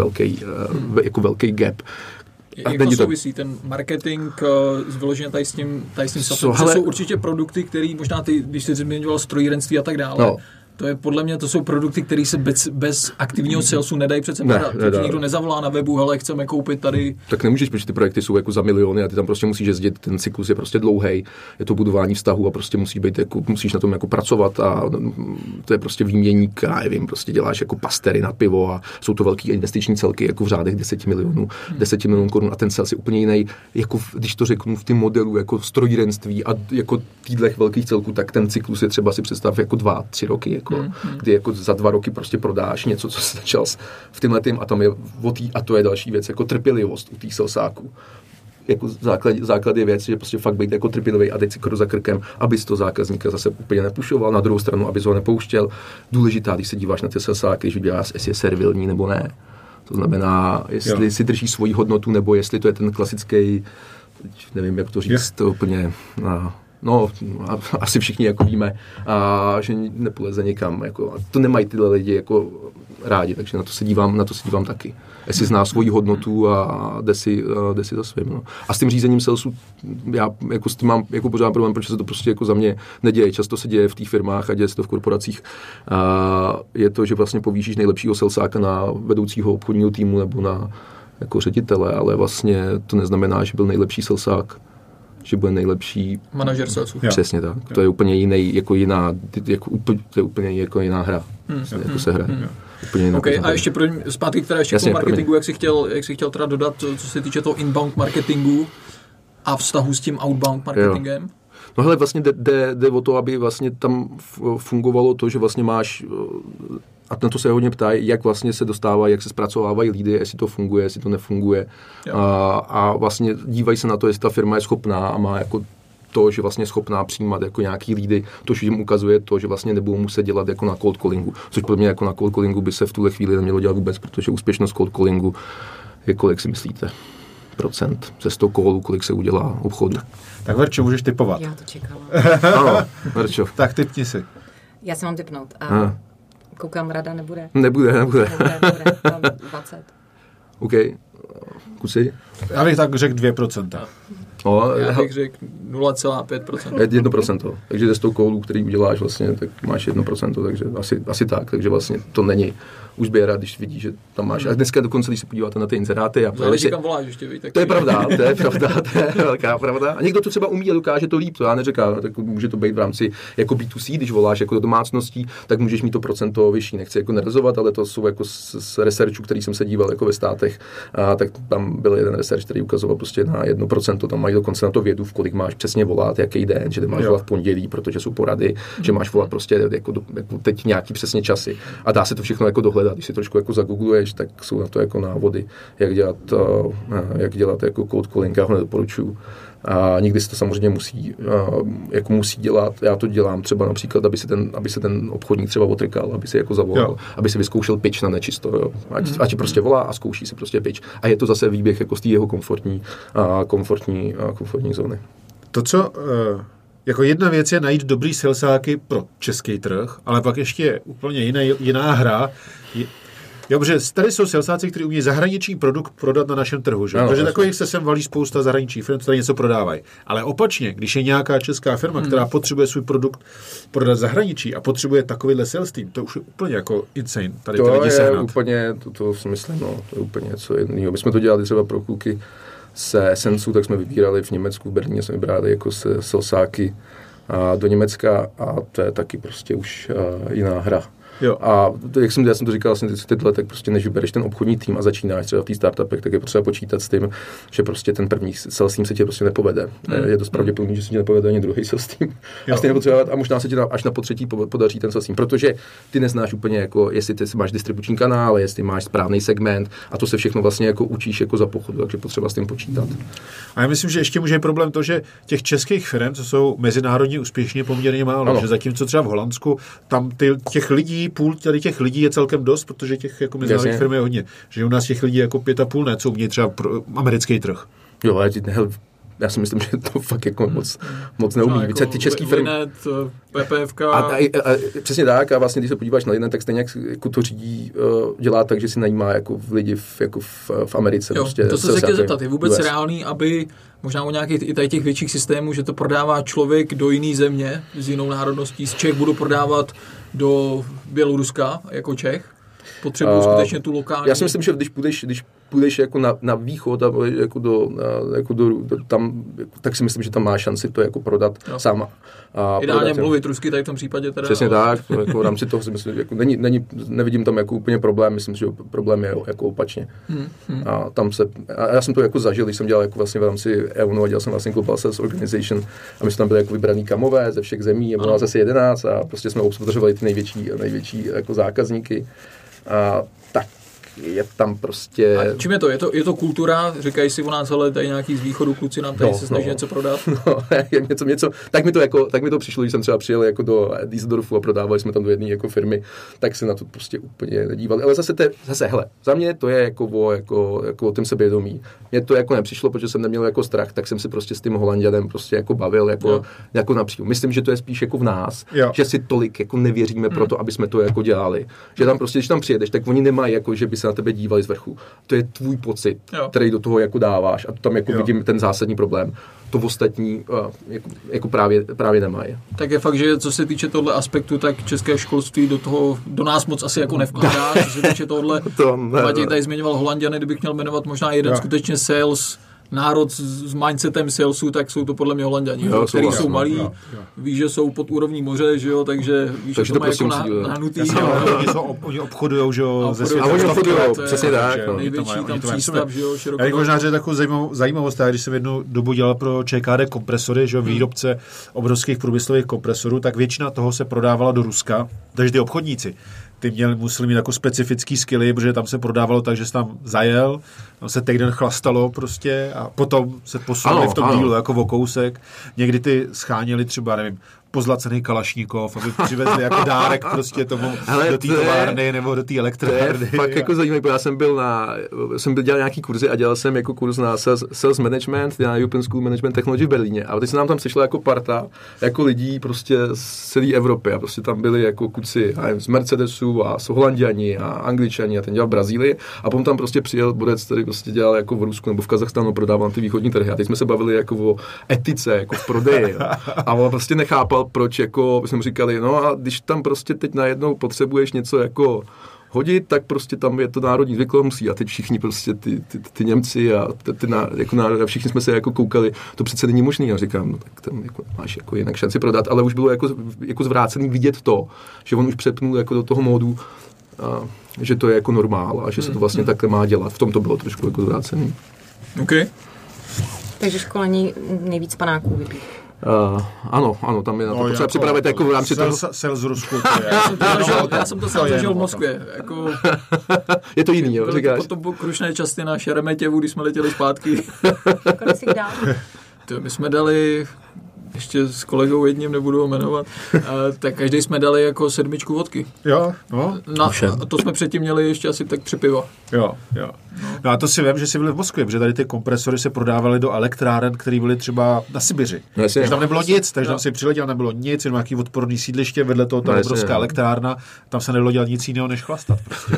velký gap. Jak to souvisí ten marketing vyloženě tady s tím safem? Jsou určitě produkty, které možná ty, když jsi zmiňoval strojírenství a tak dále, To je podle mě, to jsou produkty, které se bez aktivního salesu nedají přece prodat. Protože nikdo nezavolá na webu, hele, chceme koupit tady. Tak nemůžeš, protože ty projekty jsou jako za miliony a ty tam prostě musíš jezdit, ten cyklus je prostě dlouhý, je to budování vztahu a prostě musíš na tom jako pracovat a to je prostě výměník, já nevím, prostě děláš jako pastery na pivo a jsou to velký investiční celky jako v řádech 10 milionů korun a ten sales je úplně jiný, jako když to řeknu v tom modelu jako strojírenství a jako týdlech velkých celků, tak ten cyklus je třeba si představ jako 2-3 roky, jako, kdy jako za 2 roky prostě prodáš něco, co se začal v tím letím a tam je a to je další věc, jako trpělivost u těch salesáků. Jako základ je věc, že prostě fakt být jako trpělivý a dej si krok za krkem, abys to zákazníka zase úplně nepušoval, na druhou stranu, abys ho nepouštěl. Důležitá, když se díváš na ty salesáky, že děláš, jestli je servilní nebo ne. To znamená, jestli si drží svoji hodnotu, nebo jestli to je ten klasický, nevím, jak to říct, to úplně... No, asi všichni jako víme, a že nepoleze nikam. Jako, to nemají tyhle lidi jako rádi, takže na to se dívám taky. Jestli zná svoji hodnotu a jde si za svým. No. A s tím řízením salesu, já jako s tím mám jako pořád problém, protože se to prostě jako za mě neděje. Často se děje v těch firmách a děje se to v korporacích. A je to, že vlastně povýšíš nejlepšího salesáka na vedoucího obchodního týmu nebo na jako ředitele, ale vlastně to neznamená, že byl nejlepší salesák, že bude nejlepší manažer salesu. Přesně tak. To je úplně jiný, jako jiná, to je úplně jako jiná hra. Jako se hraje. Okay, a ještě zpátky k tomu marketingu, jak jsi chtěl teda dodat, co se týče toho inbound marketingu a vztahu s tím outbound marketingem? Jo. No hele, vlastně jde o to, aby vlastně tam fungovalo to, že vlastně máš, a na to se hodně ptají, jak vlastně se dostávají, jak se zpracovávají lídy, jestli to funguje, jestli to nefunguje. A vlastně dívají se na to, jestli ta firma je schopná a má jako to, že vlastně je schopná přijímat jako nějaký lídy, to jim ukazuje to, že vlastně nebudou muset dělat jako na cold callingu. Což podle mě jako na cold callingu by se v tuhle chvíli nemělo dělat vůbec, protože úspěšnost cold callingu je, kolik si myslíte? Procent ze 100 callů, kolik se udělá obchodu. Tak Verčo, můžeš tipovat. Já to čekala. Ano, Verčo. Tak tipni si. Já si mám tipnout. Koukám, rada nebude. Nebude. Mám 20. OK. Kusy? Já bych tak řekl 2%. Já bych řekl 0,5%. 1%. Takže ze 100 callů, který uděláš vlastně, tak máš 1%, takže asi tak. Takže vlastně to není už běra, když vidíš, že tam máš. A dneska dokonce, když se podíváte na ty inzeráty. Záleží, kam voláš ještě, víš. To je pravda, to je velká pravda. A někdo to třeba umí a dokáže to líp, to já neříkám, tak může to být v rámci jako B2C, když voláš jako do domácností, tak můžeš mít to procento vyšší. Nechci jako nerazovat, ale to jsou jako z researchu, který jsem se díval jako ve státech, a tak tam byl jeden research, který ukazoval prostě na 1%, tam mají dokonce na to vědu, v kolik máš přesně volat, jaký den, že nemáš volat v pondělí, protože jsou porady, že máš volat prostě jako teď nějaký přesně časy. A dá se to všechno jako dohledat, když si trošku jako zagoogluješ, tak jsou na to jako návody, jak dělat jako cold calling, já ho nedoporučuju. A někdy se to samozřejmě musí dělat. Já to dělám třeba například, aby se ten obchodník třeba otrkal, aby si jako zavolal, aby si vyzkoušel pitch na nečisto. Jo. Ať prostě volá a zkouší si prostě pitch. A je to zase výběh jako z té jeho komfortní zóny. To, co jako jedna věc je najít dobrý salesáky pro český trh, ale pak ještě je úplně jiná hra. Jo, protože tady jsou salesáci, kteří umějí zahraniční produkt prodat na našem trhu, že? Protože takových se sem valí spousta zahraničních firm, které něco prodávají. Ale opačně, když je nějaká česká firma, která potřebuje svůj produkt prodat zahraničí a potřebuje takovýhle sales team, to už je úplně jako insane. Tady to lidi je sehnat. úplně, to si myslím, to je úplně něco jiného. My jsme to dělali třeba pro kluky se Essensu, tak jsme vybírali v Německu, v Berlíně jsme vybrali jako salesáky do Německa a to je taky prostě už jiná hra. Jo. A já jsem to říkal vlastně tyhle, tak prostě než vybereš ten obchodní tým a začínáš třeba v té startupech, tak je potřeba počítat s tím, že prostě ten první sales team se ti prostě nepovede. Je dost pravděpodobný, že se ti nepovede ani druhý sales team. A možná se ti až na potřetí podaří ten sales team, protože ty neznáš úplně jako, jestli ty máš distribuční kanál, jestli máš správný segment a to se všechno vlastně jako učíš jako za pochodu, takže potřeba s tím počítat. A já myslím, že ještě může problém to, že těch českých firm, co jsou mezinárodně úspěšně, poměrně málo, ano. Že zatímco třeba v Holandsku tam těch lidí, půl tady těch lidí je celkem dost, protože těch jako mezinárodních firm je hodně. Že u nás těch lidí jako 5,5 co umějí třeba pro americký trh. Jo, ale já si myslím, že to fakt jako moc neumí. Jako ty český firmy... PPFK... A přesně tak, a vlastně, když se podíváš na Linet, tak stejně jako to řídí, dělá tak, že si najímá jako lidi v Americe. Jo, prostě, to se chtěl zeptat, je vůbec reálný, aby možná u nějakých i těch větších systémů, že to prodává člověk do jiné země s jinou národností, z Čech budu prodávat do Běloruska jako Čech? Potřebuju skutečně tu lokální... Já si myslím, že když půjdeš jako na východ a jako do tam, tak si myslím, že tam má šanci to jako prodat sám. Ideálně mluvit rusky tady v tom případě teda. Přesně tak, jako v rámci toho si myslím, jako nevidím tam jako úplně problém, myslím, že problém je jako opačně. A já jsem to jako zažil, když jsem dělal jako vlastně v rámci EONu a dělal jsem vlastně Global Sales Organization a my jsme tam byli jako vybraný kamové ze všech zemí, a bylo nás asi 11 a prostě jsme obsluhovali ty největší jako zákazníky. A tak je tam prostě... A čím je to? Je to kultura? Říkají si o nás, ale tady nějaký z východu kluci nám tady se snaží něco prodat? Něco. Tak mi to přišlo, když jsem třeba přijel jako do Düsseldorfu a prodávali jsme tam do jedné jako firmy, tak se na to prostě úplně nedívali. Ale zase hele, za mě to je jako o tím sebevědomí. Mně to jako nepřišlo, protože jsem neměl jako strach, tak jsem si prostě s tím Holanďanem prostě jako bavil jako například. Myslím, že to je spíš jako v nás, že si tolik jako nevěříme pro to, aby jsme to jako dělali. Že tam prostě, když tam přijedeš, tak oni nemají jako, že by se na tebe dívali z vrchu. To je tvůj pocit, který do toho jako dáváš a tam jako vidím ten zásadní problém. To ostatní jako právě nemají. Tak je fakt, že co se týče tohle aspektu, tak české školství do nás moc asi jako nevkládá. Co se týče tohle, Matěj tady zmiňoval Holanďany, kdybych měl jmenovat možná jeden skutečně sales národ s mindsetem salesu, tak jsou to podle mě Holanďani, kteří jsou malí, ví, že jsou pod úrovní moře, že jo, takže víš, že to mají jako nahnutý. Oni obchodujou, že jo, ze světa. A oni obchodujou, přesně tak. Největší tam přístav, že jo, širokou. Já bych možná řekl takovou zajímavost, když jsem jednu dobu dělal pro ČKD kompresory, že jo, výrobce obrovských průmyslových kompresorů, tak většina toho se prodávala do Ruska, takže ty obchodníci museli mít jako specifický skilly, protože tam se prodávalo tak, že se tam zajel, tam se týden chlastalo prostě a potom se posunuli v tom dílu jako o kousek. Někdy ty scháněli třeba, nevím, pozlacený kalašníkov, aby přivezli jako dárek prostě tomu do té továrny nebo do té elektrárny. To je fakt jako zajímavé, protože jsem byl dělal nějaký kurzy a dělal jsem jako kurz na sales management, na European School Management Technology v Berlíně. A teď se nám tam sešla jako parta, jako lidí prostě z celé Evropy. A prostě tam byli jako kluci z Mercedesu a z Holanďani a Angličani a ten dělal v Brazílii. A potom tam prostě přijel borec, který prostě dělal jako v Rusku nebo v Kazachstánu, prodával ty východní trhy. A teď jsme se bavili jako o etice, jako v prodeji. A on prostě nechápal, proč jako jsme říkali, no a když tam prostě teď najednou potřebuješ něco jako hodit, tak prostě tam je to národní zvyklostí a teď všichni prostě ty Němci a všichni jsme se jako koukali, to přece není možný. A říkám, no tak tam jako máš jako jinak šanci prodat, ale už bylo jako zvrácený vidět to, že on už přepnul jako do toho módu, a že to je jako normál a že se to vlastně takhle má dělat. V tom to bylo trošku jako zvrácený. OK. Takže školení nejvíc panáků vypít. Ano, tam je na to potřeba připravit jako v rámci toho... Sales z Rusku, já jsem to sám zažil v Moskvě. Jako, je to jiný, jo, říkáš? Potom krušné časty na Šeremetěvu, když jsme letěli zpátky. Kolik jsi dal? My jsme dali... ještě s kolegou jedním, nebudu ho jmenovat, tak každý jsme dali jako 7 vodky. Jo, no. A to jsme předtím měli ještě asi tak 3 piva. Jo. No a to si vím, že jsi byli v Moskvě, protože tady ty kompresory se prodávaly do elektráren, které byly třeba na Sibiři. No, takže tam nebylo nic, takže tam si přiletěl, nebylo nic, jenom nějaký odporný sídliště, vedle toho ta obrovská elektrárna, tam se nedalo dělat nic jiného, než chlastat. Prostě,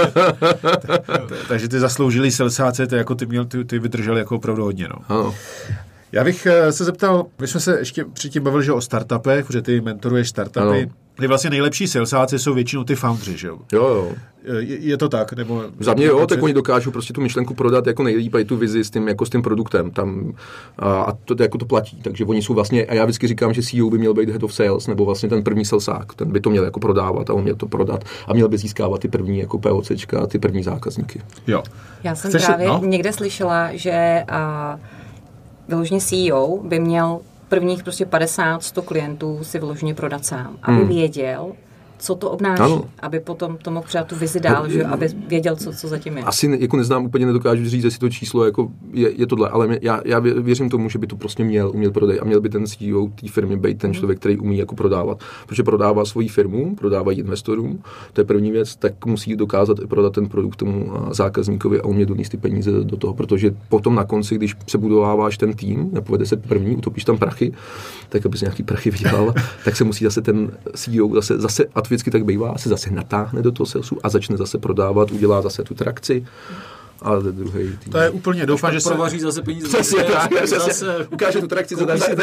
takže ty zasloužilí selsáci, ty vydrželi jako opravdu hodně. No. Já bych se zeptal, my jsme se ještě předtím bavili, že o startupech, protože ty mentoruješ startupy. Ty vlastně nejlepší salesáci jsou většinou ty foundři, že jo? Jo. Je to tak? Nebo za mě jo, tak oni dokážou prostě tu myšlenku prodat jako nejlíp a tu vizi s tím produktem. Tam, a to jako to platí. Takže oni jsou vlastně, a já vždycky říkám, že CEO by měl být head of sales, nebo vlastně ten první salesák, ten by to měl jako prodávat a on měl to prodat a měl by získávat ty první jako POCčka, ty první zákazníky. Jo. Já jsem někde slyšela, že vyloženě CEO by měl prvních prostě 50-100 klientů si vyloženě prodat sám, aby věděl, co to obnáší, ano. Aby potom to mohl přát tu vizi dál, že aby věděl, co zatím je. Asi jako neznám, úplně nedokážu říct, jestli to číslo jako je tohle, ale já věřím tomu, že by to prostě uměl prodej a měl by ten CEO té firmy být ten člověk, který umí jako prodávat. Protože prodává svoji firmu, prodává investorům, to je první věc, tak musí dokázat prodat ten produkt tomu zákazníkovi a umět donést ty peníze do toho, protože potom na konci, když přebudováváš ten tým, nepovede se první, utopíš tam prachy, tak aby se nějaký prachy vydělal, tak se musí zase ten CEO zase a to vždycky tak bývá, se zase natáhne do toho salesu a začne zase prodávat, udělá zase tu trakci. Ale druhý tým. To je úplně, doufám, že se provaří zase peníze. Přesně tak, zase ukáže tu trakci,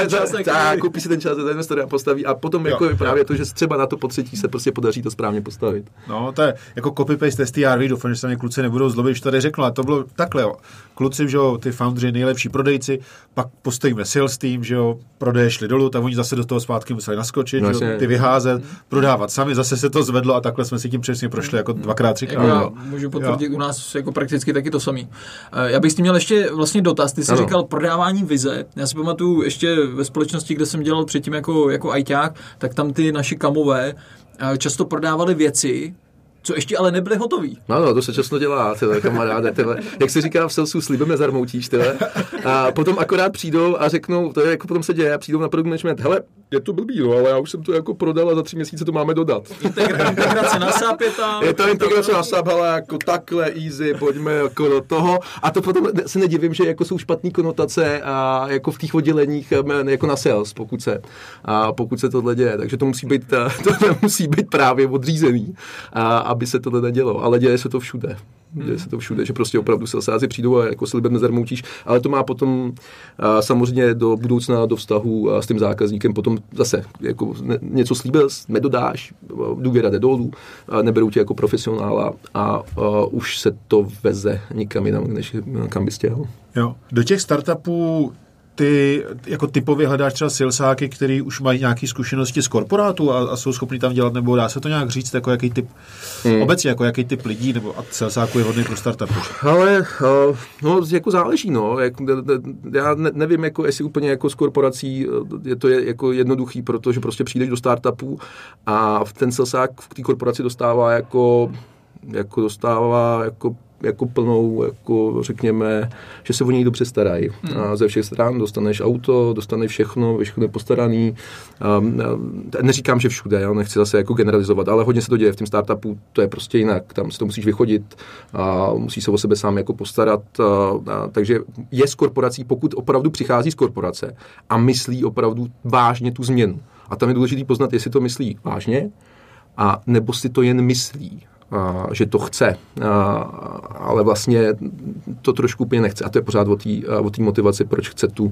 koupí si ten čas za investora a postaví a potom jako je právě to, že třeba na to potřetí se prostě podaří to správně postavit. No, to je jako copy-paste STRV, doufám, že se mě kluci nebudou zlobit, že tady řeknu, ale to bylo takhle, jo. Kluci, že jo, ty foundři, nejlepší prodejci, pak postavíme sales team, že jo, prodeje šli dolů, tak oni zase do toho zpátky museli naskočit, no, že jo, ty vyházet, prodávat sami, zase se to zvedlo a takhle jsme si tím přesně prošli jako dvakrát, třikrát. Já můžu potvrdit u nás jako prakticky taky to samý. Já bych s tím měl ještě vlastně dotaz. Ty jsi říkal prodávání vize. Já si pamatuju ještě ve společnosti, kde jsem dělal předtím jako ajťák, tak tam ty naši kamové často prodávali věci, co ještě ale nebyly hotový. No, to se často dělá, tyhle kamaráde, tyhle. Jak se říká v salesu, slibem nezarmoutíš, tyhle. A potom akorát přijdou a řeknou, to je jako potom se děje, a přijdou na produkt management, hele, je to blbý, no, ale já už jsem to jako prodal a za 3 měsíce to máme dodat. Integrace na SAP je tam. Je to integrace na SAP, ale jako takhle easy, pojďme jako do toho. A to potom se nedivím, že jako jsou špatné konotace a jako v těch odděleních jako na sales, pokud se tohle děje. Takže to musí být právě odřízený, aby se tohle nedělo. Ale děje se to všude. Že prostě opravdu salesáci přijdou a jako slibem nezarmoutíš, ale to má potom samozřejmě do budoucna, do vztahu s tím zákazníkem potom zase jako něco slíbil, nedodáš, důvěra jde dolů, neberou tě jako profesionála a už se to veze nikam jinam, než kam bys chtěl. Jo. Do těch startupů ty jako typově hledáš třeba salesáky, který už mají nějaké zkušenosti z korporátu a jsou schopni tam dělat, nebo dá se to nějak říct, jako jaký typ obecně, jako jaký typ lidí, nebo a salesáku je hodný pro startup? Ale no, jako záleží, no. Já nevím, jako jestli úplně jako z korporací je to jako jednoduchý, protože prostě přijdeš do startupu a ten salesák v té korporaci dostává jako plnou, jako řekněme, že se o něj dobře starají. A ze všech stran dostaneš auto, dostaneš všechno je postaraný. Neříkám, že všude, já nechci zase jako generalizovat, ale hodně se to děje v tom startupu, to je prostě jinak, tam si to musíš vychodit a musíš se o sebe sám jako postarat. Takže je z korporací, pokud opravdu přichází z korporace a myslí opravdu vážně tu změnu. A tam je důležité poznat, jestli to myslí vážně, a nebo si to jen myslí. Že to chce, ale vlastně to trošku úplně nechce. A to je pořád o té motivaci, proč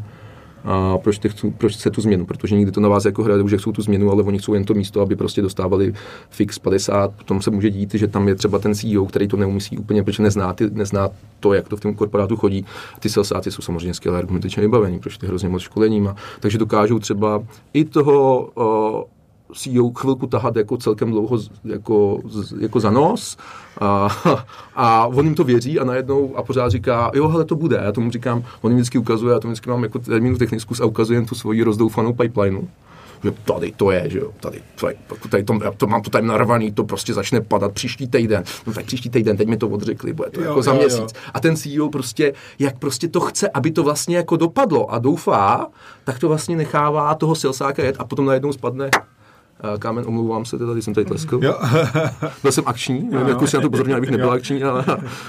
chce tu změnu, protože nikdy to na vás jako hrajou, že chcou tu změnu, ale oni chcou jen to místo, aby prostě dostávali fix 50. Potom se může dít, že tam je třeba ten CEO, který to neumyslí úplně, protože nezná to, jak to v tom korporátu chodí. Ty salesáci jsou samozřejmě skvěle argumentačně vybavení, protože ty hrozně moc školením, takže dokážou třeba i toho CEO chvilku tahat jako celkem dlouho jako za nos a on jim to věří a najednou a pořád říká, jo, hele, to bude. Já tomu říkám, on jim vždycky ukazuje, já tomu vždycky mám jako termínu technickou a ukazujem tu svoji rozdoufanou pipelineu. Že tady to je, že jo, to mám to tady narvaný, to prostě začne padat příští týden. No tak příští týden, teď mi to odřekli, bude to jako za měsíc. A ten CEO prostě, jak prostě to chce, aby to vlastně jako dopadlo a doufá, tak to vlastně nechává toho salesáka jet a potom najednou spadne. Kámen, omlouvám se, tady jsem tady tleskl. Byl jsem akční, nevím, jak si na to pozorněl, abych nebyl akční, ale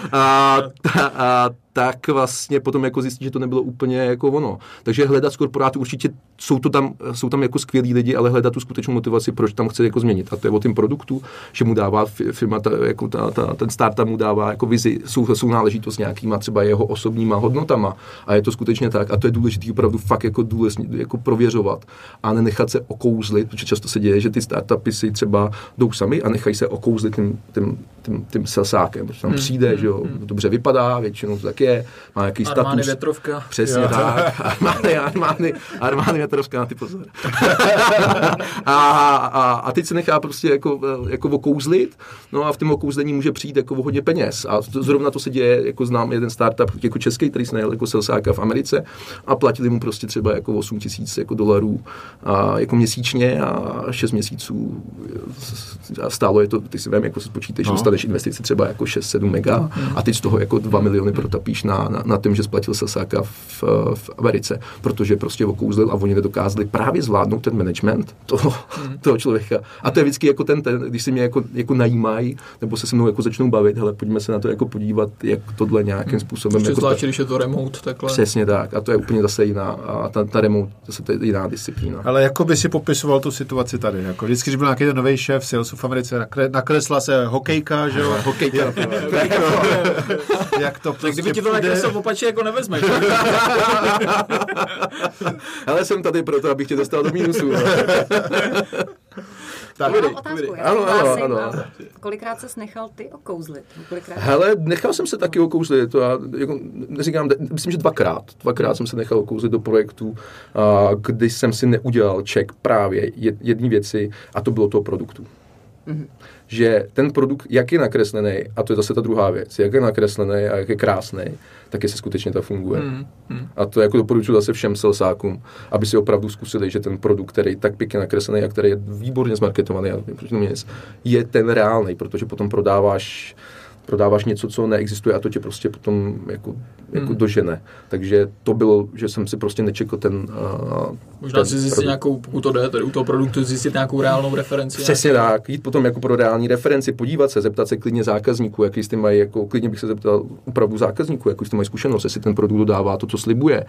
tak vlastně potom jako zjistí, že to nebylo úplně jako ono. Takže hledat z korporátu určitě jsou tam jako skvělí lidi, ale hledat tu skutečnou motivaci, proč tam chce jako změnit. A to je o tom produktu, že mu dává firma, ten startup mu dává jako vizi, sounáležitost s nějakýma třeba jeho osobníma hodnotama. A je to skutečně tak. A to je důležité opravdu fakt jako prověřovat a nenechat se okouzlit, protože často se děje, že ty startupy si třeba jdou sami a nechají se okouzlit tím salsákem, protože tam přijde, že jo, dobře vypadá, většinou to tak je, má nějaký status. Armány větrovka. Přesně tak, armány větrovka, na ty pozor. a teď se nechá prostě jako okouzlit, no a v tom okouzlení může přijít jako hodně peněz. A zrovna to se děje, jako znám jeden startup jako český, který se najel jako salsáka v Americe a platili mu prostě třeba jako $8,000 jako dolarů jako měsíčně a 6 měsíců a stálo je to, ty si vem, jako se spočítají, že dostaneš investice třeba jako 6-7 mega a teď z toho jako 2 miliony protapíš na tím, že splatil salsáka v Americe, protože prostě okouzlil a oni nedokázali právě zvládnout ten management toho člověka. A to je vždycky jako když si mě jako najímají, nebo se mnou jako začnou bavit, hele, pojďme se na to jako podívat, jak tohle nějakým způsobem. Ještě zvlášť, když je to remote, takhle. Přesně tak. A to je úplně zase jiná, a ta remote, zase to je jiná disciplína. Ale jako by si popisoval tu situaci tady. Jako vždycky, když byl nějaký nový šéf salesu v Americe, nakresla se hokejka, že jo? Hokejka. Jak to prostě tak kdyby ti to nakreslil opačně, jako nevezmeš. Ale jsem tady proto, abych tě dostal do mínusu. Já mám otázku. Ano. Kolikrát ses nechal ty okouzlit? Hele, nechal jsem se taky okouzlit. To já jako, neříkám, myslím, že dvakrát jsem se nechal okouzlit do projektu, kdy jsem si neudělal check právě jedné věci a to bylo toho produktu. Mm-hmm. Že ten produkt, jak je nakreslený, a to je zase ta druhá věc, jak je nakreslený a jak je krásný, tak jestli skutečně to funguje. A to jako doporučuji zase všem salesákům, aby si opravdu zkusili, že ten produkt, který je tak pěkně nakreslený a který je výborně zmarketovaný, je ten reálný, protože potom prodáváš něco, co neexistuje a to tě prostě potom jako dožene. Takže to bylo, že jsem si prostě nečekl ten možná si zjistit nějakou, pokud to jde, u toho produktu zjistit nějakou reálnou referenci. Přesně tak, jít potom jako pro reální referenci, podívat se, zeptat se klidně zákazníků, jaký s tím mají, jako klidně bych se zeptal opravdu zákazníků, jaký s tím mají zkušenost, jestli ten produkt dodává to, co slibuje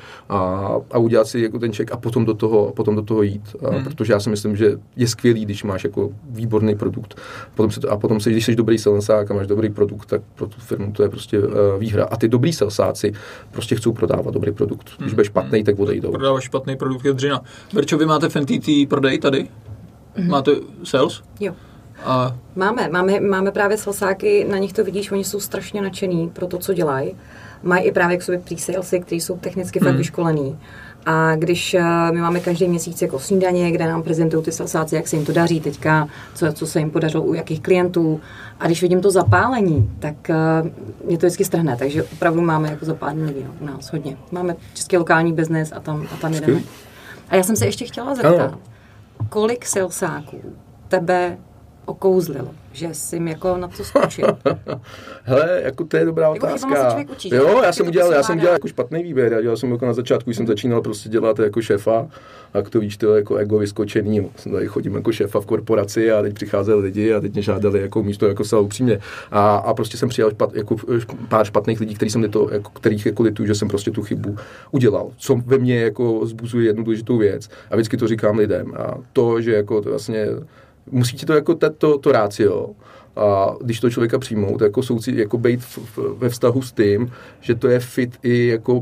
a udělat si jako ten check a potom do toho jít. Protože já si myslím, že je skvělý, když máš jako výborný produkt. Potom když jsi dobrý salesák a máš dobrý produkt, tak pro tu firmu to je prostě výhra. A ty dobrý salesáci prostě chcou prodávat dobrý produkt. Když bude špatný, tak odejdou. Prodáváš špatný produkt je dřina. Verčo, vy máte v NTT prodej tady? Máte sales? Jo. A... Máme právě salesáky, na nich to vidíš, oni jsou strašně nadšený pro to, co dělají. Mají i právě k sobě pre-salesy, kteří jsou technicky fakt vyškolení. A když my máme každý měsíc jako snídaně, kde nám prezentují ty salesáci, jak se jim to daří teďka, co se jim podařilo u jakých klientů. A když vidím to zapálení, tak mě to vždycky strhne. Takže opravdu máme jako zapálení lidi u nás hodně. Máme český lokální biznes a tam jdeme. A já jsem se ještě chtěla zeptat, kolik salesáků tebe okouzlilo, že jsi jim jako na to skočil? Hele, jako to je dobrá otázka. Jo, já jsem udělal jako špatný výběr. Já dělal jsem jako na začátku, když jsem začínal prostě dělat jako šéfa, a to víš, to jako ego vyskočený. Tady chodím jako šéfa v korporaci a teď přicházeli lidi a teď mě žádali jako místo jako zcela upřímně. A prostě jsem přijal jako pár špatných lidí, kterých jako lituju, že jsem prostě tu chybu udělal. Co ve mně jako zbuzuje jednu důležitou věc. A vždycky to říkám lidem. A to, že jako to vlastně musí ti to jako to rácio a když to člověka přijmou, to jako soucit, jako být ve vztahu s tím, že to je fit i jako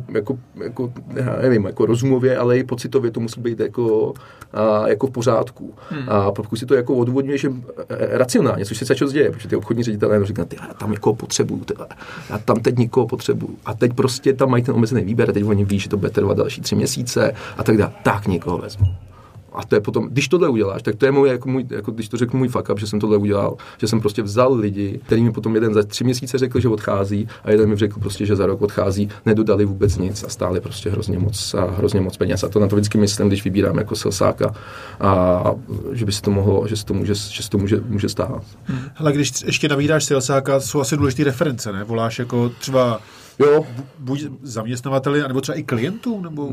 nevím, jako rozumově, ale i pocitově to musí být jako v pořádku. A pokud si to jako odůvodňuješ racionálně, což se začalo děje, protože ty obchodní ředitelé říkají, já tam někoho potřebuju, já tam teď někoho potřebuju. A teď prostě tam mají ten omezený výběr, a teď oni ví, že to bude trvat další 3 měsíce a tak dále. Tak někoho vezmu. A to je potom, když tohle uděláš, tak to je jako když to řeknu můj fuck up, že jsem tohle udělal, že jsem prostě vzal lidi, který mi potom jeden za 3 měsíce řekl, že odchází a jeden mi řekl prostě, že za rok odchází, nedodali vůbec nic a stáli prostě hrozně moc peněz. A to na to vždycky myslím, když vybírám jako salesáka, a že by se to mohlo, že se to může stát. Ale když ještě nabíráš salesáka, jsou asi důležité reference, ne? Voláš jako třeba buď zaměstnavateli, nebo třeba i klientů? Nebo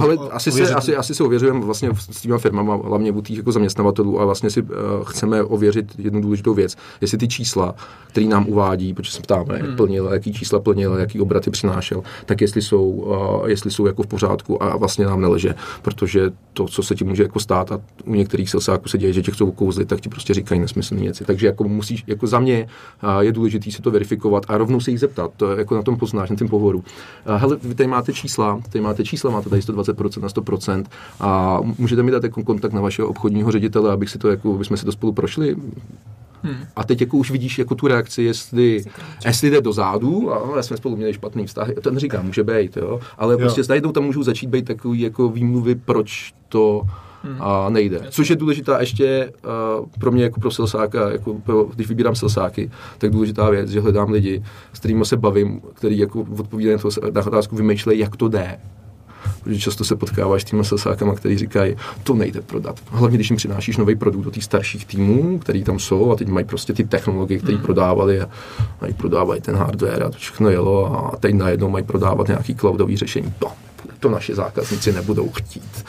asi se ověřujeme vlastně s těma firmama, hlavně u těch jako zaměstnavatelů a vlastně si chceme ověřit jednu důležitou věc. Jestli ty čísla, které nám uvádí, protože se ptáme, jak plnil, jaký čísla plnil, jaký obraty přinášel, tak jestli jsou jako v pořádku a vlastně nám neleže, protože to, co se ti může jako stát a u některých salesáků se děje, že tě chcou kouzlit, tak ti prostě říkají nesmyslné věci. Takže jako musíš, jako za mě je důležité si to verifikovat a rovnou se jich zeptat. To jako na tom poznáš, na tom pohovoru. Hele, vy tady máte čísla, máte tady 120% na 100% a můžete mi dát jako kontakt na vašeho obchodního ředitele, aby jsme si to spolu prošli? A teď jako už vidíš jako tu reakci, jestli jde do zádu, a jsme spolu měli špatný vztah, to neříkám, může být, jo, ale prostě najednou tam můžou začít být takový jako výmluvy, proč to nejde. Což je důležitá ještě pro mě jako pro salesáka, jako když vybírám salesáky, tak důležitá věc, že hledám lidi, s kterými se bavím, který jako odpovídají na otázku, vymýšlejí, jak to jde. Protože často se potkáváš s těmi salesákama, kteří říkají, to nejde prodat. Hlavně, když jim přinášíš nový produkt do těch starších týmů, který tam jsou a teď mají prostě ty technologie, které prodávali a prodávají ten hardware a to všechno jelo a teď najednou mají prodávat nějaký cloudový řešení. To naši zákazníci nebudou chtít.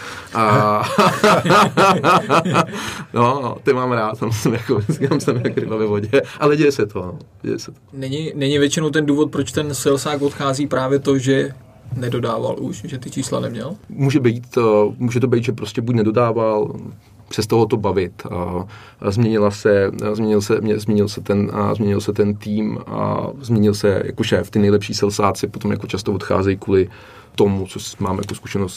No, ty mám rád, tam jsem jako ryba ve vodě, ale děje se to. Není většinou ten důvod, proč ten salesák odchází právě to, že nedodával už, že ty čísla neměl? Může to být, že prostě buď nedodával, přes toho to bavit. Změnil se ten tým a změnil se jako šéf. Ty nejlepší salesáci potom jako často odcházejí kvůli tomu, co mám jako zkušenost,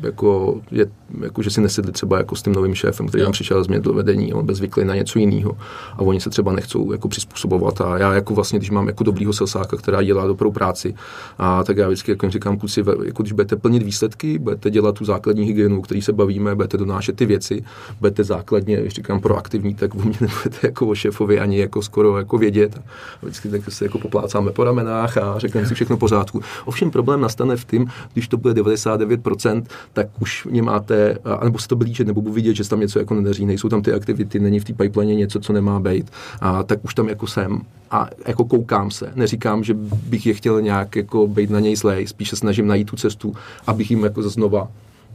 že si nesedli třeba jako s tím novým šéfem, který tam přišel změnit vedení, on byl zvyklý na něco jiného a oni se třeba nechcou jako přizpůsobovat a já jako vlastně, když mám jako dobrýho salesáka, která dělá dobrou práci, tak já vždycky jako jim říkám, kluci, jako když budete plnit výsledky, budete dělat tu základní hygienu, o který se bavíme, budete donášet ty věci, budete základně, když říkám proaktivní, tak u mě nebudete jako o šéfovi ani jako skoro jako vědět. A vždycky tak se jako poplácáme po ramenách a řekneme si všechno v pořádku. Ovšem problém nastane v tom, když to bude 99%, tak už mě máte, anebo se to blížit, nebo budu vidět, že tam něco jako nedaří, nejsou tam ty aktivity, není v té pipeline něco, co nemá být, tak už tam jako jsem a jako koukám se. Neříkám, že bych je chtěl nějak jako být na něj zlej, spíše snažím najít tu cestu, abych jim jako znova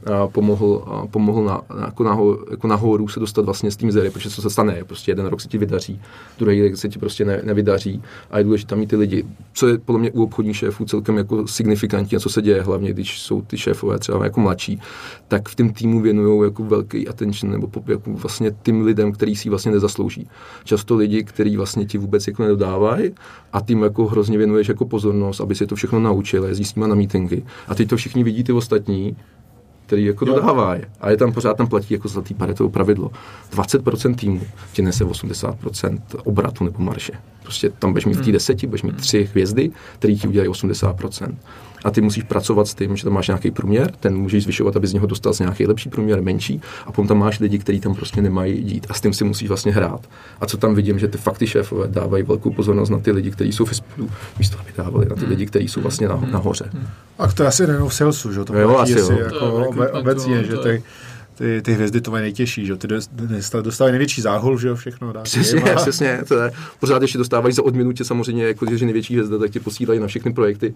pomohl jako nahoru se dostat vlastně s tím zery, protože co se stane, prostě jeden rok se ti vydaří, druhý rok se ti prostě nevydaří a je důležité mít ty lidi, co je podle mě u obchodních šéfů celkem jako signifikantní a co se děje hlavně, když jsou ty šéfové třeba jako mladší, tak v tom týmu věnují jako velký attention nebo jako vlastně tím lidem, který si vlastně nezaslouží. Často lidi, kteří vlastně ti vůbec jako nedodávají a tím jako hrozně věnuješ jako pozornost, aby si to všechno naučili, jezdí s nimi na meetingy a teď to všichni vidí ty ostatní, který jako dodávají. A je tam pořád platí jako zlatý Paretovo pravidlo. 20% týmu ti nese 80% obratu nebo marže. Prostě tam budeš mít v té 10, budeš mít 3 hvězdy, který ti udělají 80%. A ty musíš pracovat s tím, že tam máš nějaký průměr, ten můžeš zvyšovat, aby z něho dostal nějaký lepší průměr, menší, a potom tam máš lidi, kteří tam prostě nemají jít. A s tím si musíš vlastně hrát. A co tam vidím, že ty fakty šéfové dávají velkou pozornost na ty lidi, kteří jsou v spodu, místo aby dávali na ty lidi, kteří jsou vlastně nahoře. A to asi nejenom v salesu, že to platí jako obecně, že ty hvězdy to mají nejtěžší, že ty dostávají největší záhul, že jo, všechno dá. Přesně, to je. Pořád ještě dostávají za odměnu tě samozřejmě, jako když je největší hvězda, tak tě posílají na všechny projekty,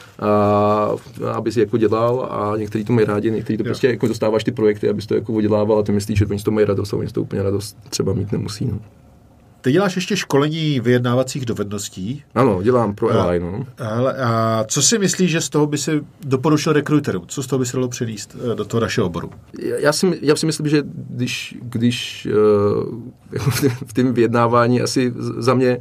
aby si jako dělal a někteří to mají rádi, někteří to prostě jako dostáváš ty projekty, abys to jako udělával a ty myslíš, že oni to mají radost a oni to úplně radost třeba mít nemusí. No. Ty děláš ještě školení vyjednávacích dovedností? Ano, dělám pro AI, no. A co si myslíš, že z toho by si doporučil rekruterům? Co z toho by se dalo přenést do toho našeho oboru? Já si myslím, že když v tom vyjednávání asi za mě,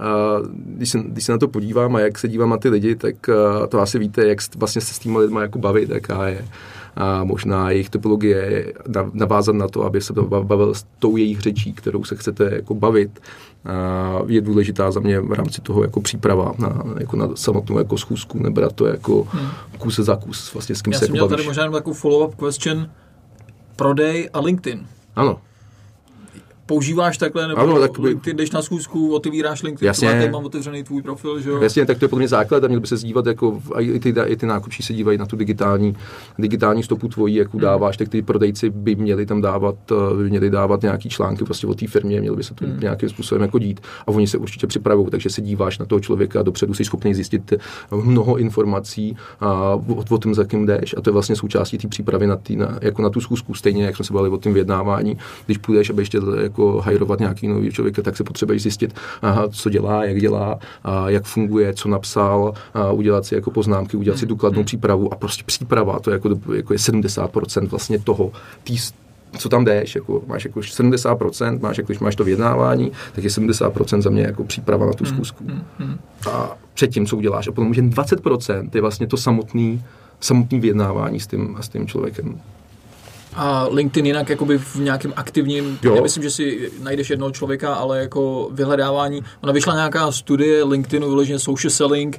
když se na to podívám a jak se dívám na ty lidi, tak to asi víte, jak vlastně se s těma lidma jako bavit, jaká je a možná jejich typologie, navázat na to, aby se bavil s tou jejich řečí, kterou se chcete jako bavit. Je důležitá za mě v rámci toho jako příprava na samotnou jako schůzku, nebrat to jako kus za kus, vlastně s kým se jako bavíš. Já jsem měl tady možná takovou follow-up question, prodej a LinkedIn. Ano. Používáš takhle, nebo ano, LinkedIn, jdeš na schůzku, otevíráš LinkedIn, jasně. Mám otevřený tvůj profil, že jo? Jasně, tak to je podle mě základ a měl by se dívat, jako i ty nákupčí se dívají na tu digitální stopu tvojí, jak dáváš, tak ty prodejci by měli tam dávat nějaký články prostě o té firmě, měli by se to nějakým způsobem jako dít a oni se určitě připravují, takže se díváš na toho člověka a dopředu jsi schopný zjistit mnoho informací o tom, za kým jdeš a to je vlastně součástí té přípravy jako na tu schůzku, stejně jak jsme se bavili o tom vyjednávání, když půjdeš, aby ještě jako hajrovat nějaký nový člověka, tak se potřebuješ zjistit, co dělá, jak funguje, co napsal, udělat si jako poznámky, udělat si důkladnou přípravu a prostě příprava, to je jako je 70% vlastně toho, co tam jdeš, jako máš jako 70%, když máš to vyjednávání, tak je 70% za mě jako příprava na tu schůzku. A předtím, co uděláš. A potom může 20% je vlastně to samotný vyjednávání s tím člověkem. A LinkedIn jinak jakoby v nějakém aktivním, nemyslím, že si najdeš jednoho člověka, ale jako vyhledávání. Ona vyšla nějaká studie LinkedInu vyloženě social selling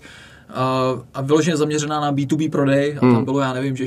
a vyloženě zaměřená na B2B prodej a tam bylo, já nevím, že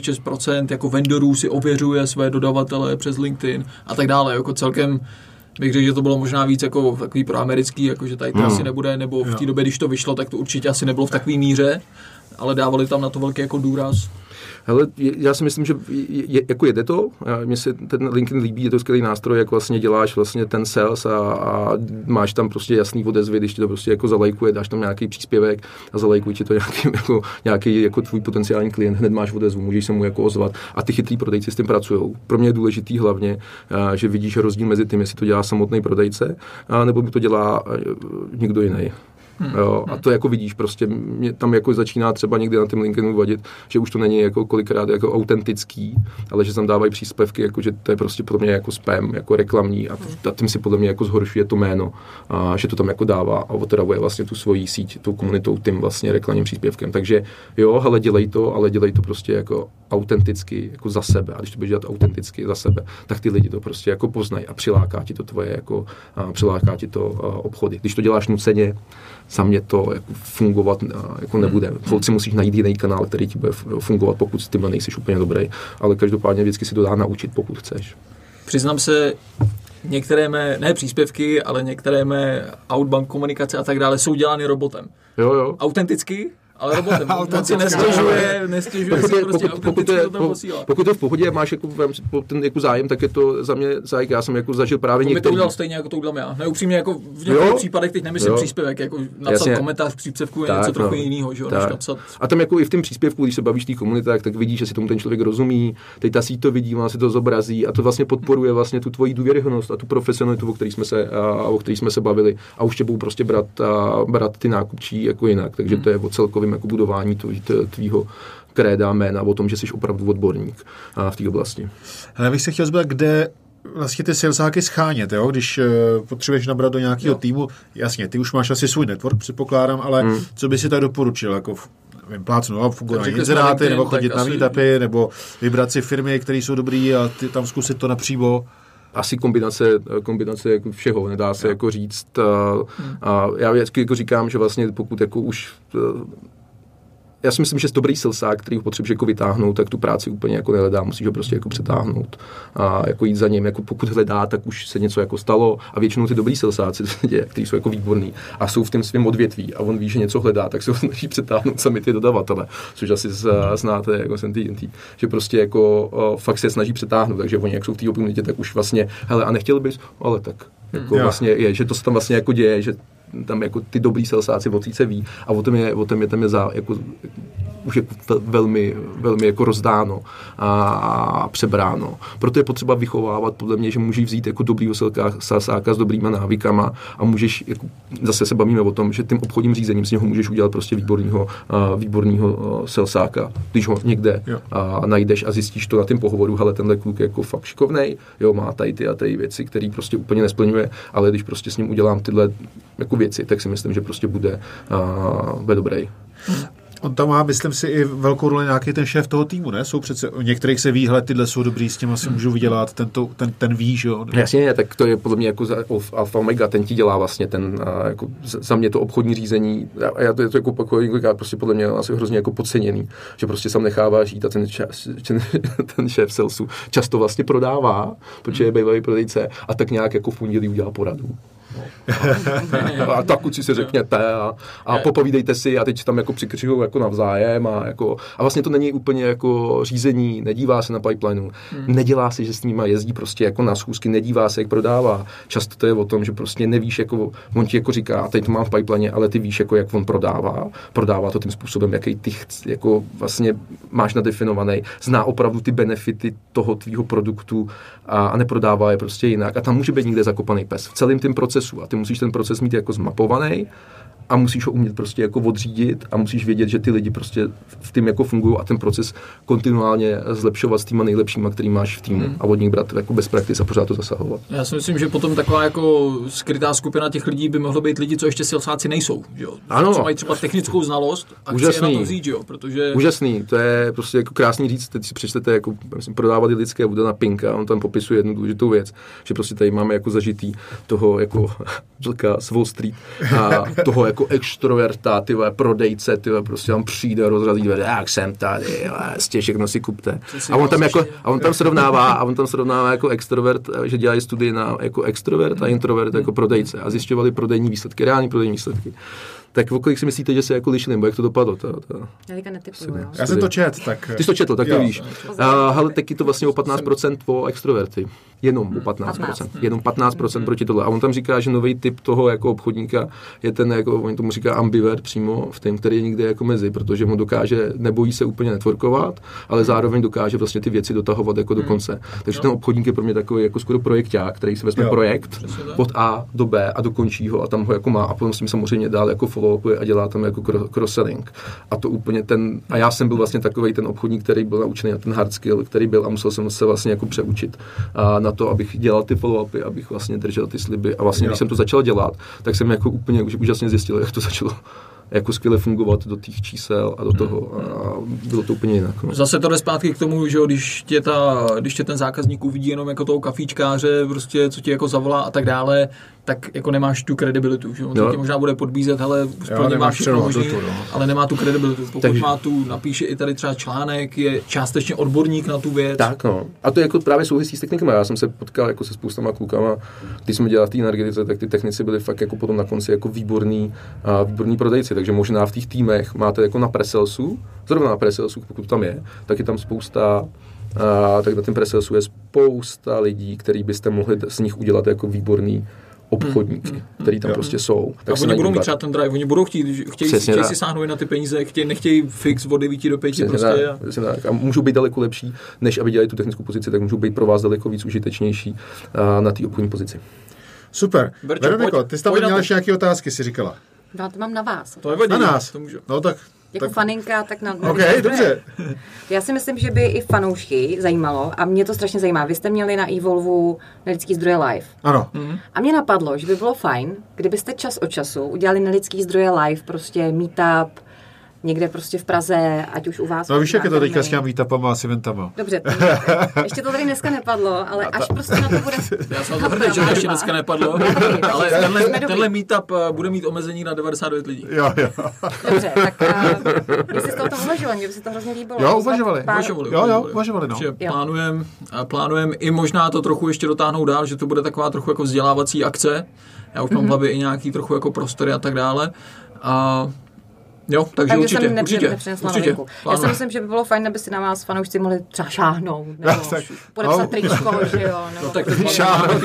46% jako vendorů si ověřuje své dodavatele přes LinkedIn a tak dále. Jako celkem bych řekl, že to bylo možná víc jako takový proamerický, jako že tady to asi nebude, nebo v té době, když to vyšlo, tak to určitě asi nebylo v takové míře, ale dávali tam na to velký jako důraz. Hele, já si myslím, že jako jede to. Mně se ten LinkedIn líbí, je to skvělý nástroj, jak vlastně děláš vlastně ten sales a máš tam prostě jasný odezvy, když ti to prostě jako zalajkuje, dáš tam nějaký příspěvek a zalajkují ti to nějaký jako tvůj potenciální klient, hned máš odezvu, můžeš se mu jako ozvat a ty chytrý prodejci s tím pracují. Pro mě je důležitý hlavně, že vidíš rozdíl mezi tím, jestli to dělá samotný prodejce, nebo to dělá někdo jiný. Jo, a to jako vidíš, prostě mě tam jako začíná třeba někdy na tom LinkedInu vadit, že už to není jako kolikrát jako autentický, ale že tam dávají příspěvky, jako že to je prostě podle mě jako spam, jako reklamní a tím si podle mě jako zhoršuje to jméno, a že to tam jako dává a otravuje vlastně tu svoji síť, tou komunitou, tím vlastně reklamním příspěvkem. Takže jo, ale dělej to prostě jako autenticky, jako za sebe. A když to budeš dělat autenticky za sebe, tak ty lidi to prostě jako poznají a přiláká ti to tvoje jako přiláká ti to obchody. Když to děláš nuceně, za mě to jako fungovat jako nebude. Holci musíš najít jiný kanál, který ti bude fungovat, pokud s tímhle nejsi úplně dobrý. Ale každopádně vždycky si to dá naučit, pokud chceš. Přiznám se, některé mé, ne příspěvky, ale některé mé outbound komunikace a tak dále jsou dělány robotem. Jo. Autenticky, ale robotem. On si nestěžuje si prostě autenticky to tam posílá. Pokud to v pohodě máš jako ten jako zájem, tak je to za mě zájem. Já jsem jako zažil právě některý. To udělal stejně, jako to udělám já. Neupřímně jako v některých případech, teď nemyslím příspěvek, jako napsat komentář v příspěvku je něco trochu jiného, že jo, než napsat. A tam jako i v tom příspěvku, když se bavíš v té komunitách, tak vidíš, že si tomu ten člověk rozumí, teď ta síť to vidí, má si to zobrazí a to vlastně podporuje vlastně tu tvoji důvěryhodnost a tu profesionalitu, o který jsme se bavili a už tě budou prostě brát ty nákupčí jako jinak. Takže to je o celkovém jako budování tvýho kréda, jména, o tom, že jsi opravdu odborník v té oblasti. Ale bych se chtěl zbavit, kde vlastně ty salesáky schánět, jo? Když potřebuješ nabrat do nějakého týmu, jasně, ty už máš asi svůj network, předpokládám, ale co by si tak doporučil, jako plácnu, fungovat na inzeráty, nebo chodit na meetupy, nebo vybrat si firmy, které jsou dobrý a ty tam zkusit to napřímo? Asi kombinace jako všeho, nedá se jako říct. A já vždycky jako říkám, že vlastně pokud jako už já si myslím, že dobrý salesák, který ho potřebuješ jako vytáhnout, tak tu práci úplně jako nehledá, musíš ho prostě jako přetáhnout a jako jít za ním, jako pokud hledá, tak už se něco jako stalo a většinou ty dobrý salsáci, kteří jsou jako výborní a jsou v tom svém odvětví a on ví, že něco hledá, tak se ho snaží přetáhnout sami ty dodavatele, což asi znáte jako TNT, že prostě jako fakt se snaží přetáhnout, takže oni jak jsou v té komunitě, tak už vlastně, hele, a nechtěl bys, ale tak jako vlastně je, že to se tam vlastně jako děje, že tam jako ty dobrý salesáci o se ví a o tom je tam jako už je velmi, velmi jako rozdáno a přebráno. Proto je potřeba vychovávat podle mě, že můžeš vzít jako dobrýho salesáka s dobrýma návykama a můžeš, jako, zase se bavíme o tom, že tím obchodním řízením z něho můžeš udělat prostě výbornýho salesáka. Když ho někde najdeš a zjistíš to na tom pohovoru, hele, tenhle kluk je jako fakt šikovnej, jo, má tady ty a ty věci, který prostě úplně nesplňuje, ale když prostě s ním udělám tyhle jako věci, tak si myslím, že prostě bude dobrý. On tam má, myslím si, i velkou roli nějaký ten šéf toho týmu, ne? Jsou přece, u některých se ví, tyhle jsou dobrý, s těma asi můžu vydělat, ten ví, že jo? Jasně, tak to je podle mě jako alfa omega, ten ti dělá vlastně ten, jako za mě to obchodní řízení, a já to jako prostě podle mě asi hrozně jako podceněný, že prostě sam nechává žít a ten šéf salesu často vlastně prodává, protože je bývalý prodejce a tak nějak jako v pondělí udělá poradu. A tak kluci si řekněte a popovídejte si a teď tam jako přikřižují jako navzájem a vlastně to není úplně jako řízení, nedívá se na pipelineu, nedělá si, že s nima jezdí prostě jako na schůzky, nedívá se, jak prodává. Často to je o tom, že prostě nevíš, jako on ti jako říká, a teď to mám v pipeline, ale ty víš, jako jak on prodává to tím způsobem, jaký ty jako vlastně máš nadefinovaný, zná opravdu ty benefity toho tvýho produktu a neprodává je prostě jinak a tam může být někde zakopaný pes v celém tím procesu a ty musíš ten proces mít jako zmapovaný a musíš ho umět prostě jako odřídit a musíš vědět, že ty lidi prostě v tým jako fungují a ten proces kontinuálně zlepšovat s týma nejlepšíma, který máš v týmu a od nich brát jako best practice a pořád to zasahovat. Já si myslím, že potom taková jako skrytá skupina těch lidí by mohlo být lidi, co ještě salesáci nejsou, jo? Ano. Co mají třeba technickou znalost a chci je na to vzít, jo? Protože... Úžasný, to je prostě jako krásný říct, teď si přečtete jako prodávat lidské Udana Pinka, on tam popisuje jednu důležitou věc, že prostě tady máme jako zažitý toho jako vlka z Wall Street a toho jako extroverta, ty vole, prodejce, ty vole, prostě tam přijde a rozrazí dveře, jak jsem tady, vlastně všechno si kupte. A on tam srovnává jako extrovert, že dělají studii na jako extrovert a introvert jako prodejce a zjišťovali prodejní výsledky, reální prodejní výsledky. Tak o kolik si myslíte, že se jako lišili, nebo jak to dopadlo? Já teďka netypuju, jo. Já jsem to čet, tak... Ty jsi to četl, tak to víš. Ale taky to vlastně o 15% po extroverty. Jenom o 15%. Jenom 15% proti tohle. A on tam říká, že nový typ toho jako obchodníka je ten, jako on tomu říká ambivert přímo, v tom, který je někde jako mezi, protože on dokáže, nebojí se úplně networkovat, ale zároveň dokáže vlastně ty věci dotahovat jako do konce. Takže ten obchodník je pro mě takový jako skoro projekták, který si vezme projekt od A do B a dokončí ho a tam ho jako má a potom s tím samozřejmě dál jako follow-upuje a dělá tam jako cross-selling. A to úplně a já jsem byl vlastně takovej ten obchodník, který byl naučený na ten hard skill, který byl a musel jsem se vlastně jako přeučit na to, abych dělal ty follow-upy, abych vlastně držel ty sliby a vlastně když jsem to začal dělat, tak jsem jako úplně úžasně zjistil, jak to začalo jako skvěle fungovat do těch čísel a do toho a bylo to úplně jinak. No. Zase to jde zpátky k tomu, že když tě ten zákazník uvidí jenom jako toho kafíčkáře, prostě, co ti jako zavolá a tak dále, tak jako nemáš tu kredibilitu, že on tě možná bude podbízet, hele, splně máš všechno možný, ale nemá tu kredibilitu. Pokud má tu, napíše i tady třeba článek, je částečně odborník na tu věc. Tak no. A to jako právě souvisí s technikama. Já jsem se potkal jako se spoustama klukama, když jsme dělali v té energetice, tak ty technici byli fakt jako potom na konci jako výborný prodejci, takže možná v těch týmech máte jako na presalesu, zrovna na presalesu, pokud tam je, tak je tam spousta tak na tom presalesu je spousta lidí, který byste mohli z nich udělat jako výborný obchodníky, který tam prostě jsou. Tak a oni budou mít třeba ten drive, oni budou chtějí si sáhnout na ty peníze, nechtějí fix od 9 do 5 prostě. A můžou být daleko lepší, než aby dělali tu technickou pozici, tak můžou být pro vás daleko víc užitečnější na té obchodní pozici. Super. Veroniko, ty jsi tam měla ještě nějaké otázky, si říkala. No, to mám na vás. To je vadí, na nás. To můžu. No tak... Jako faninka, tak na... OK, dobře. Já si myslím, že by i fanoušky zajímalo, a mě to strašně zajímá. Vy jste měli na Evolvu Nelidský zdroje live. Ano. A mě napadlo, že by bylo fajn, kdybyste čas od času udělali Nelidský zdroje live, prostě meetup, někde prostě v Praze, ať už u vás. No víš, jak je to teďka s těmi meetupama a s eventama. Dobře, ještě to tady dneska nepadlo, ale až prostě na to bude... Já jsem to že to ještě dneska nepadlo, ale tenhle meetup bude mít omezení na 99 lidí. Jo. Dobře, tak jestli jste o tom uvažovali, mě by se to hrozně líbilo. Jo, uvažovali, no. Plánujeme i možná to trochu ještě dotáhnout dál, že to bude taková trochu jako vzdělávací akce. Já už mám v hlavě i nějaký trochu jako prostory a tak dále. Jo, takže určitě. Já si myslím, že by bylo fajn, aby si na vás fanoušci mohli třeba šáhnout, nebo podepsat tričko, že jo. No tak šáhnout.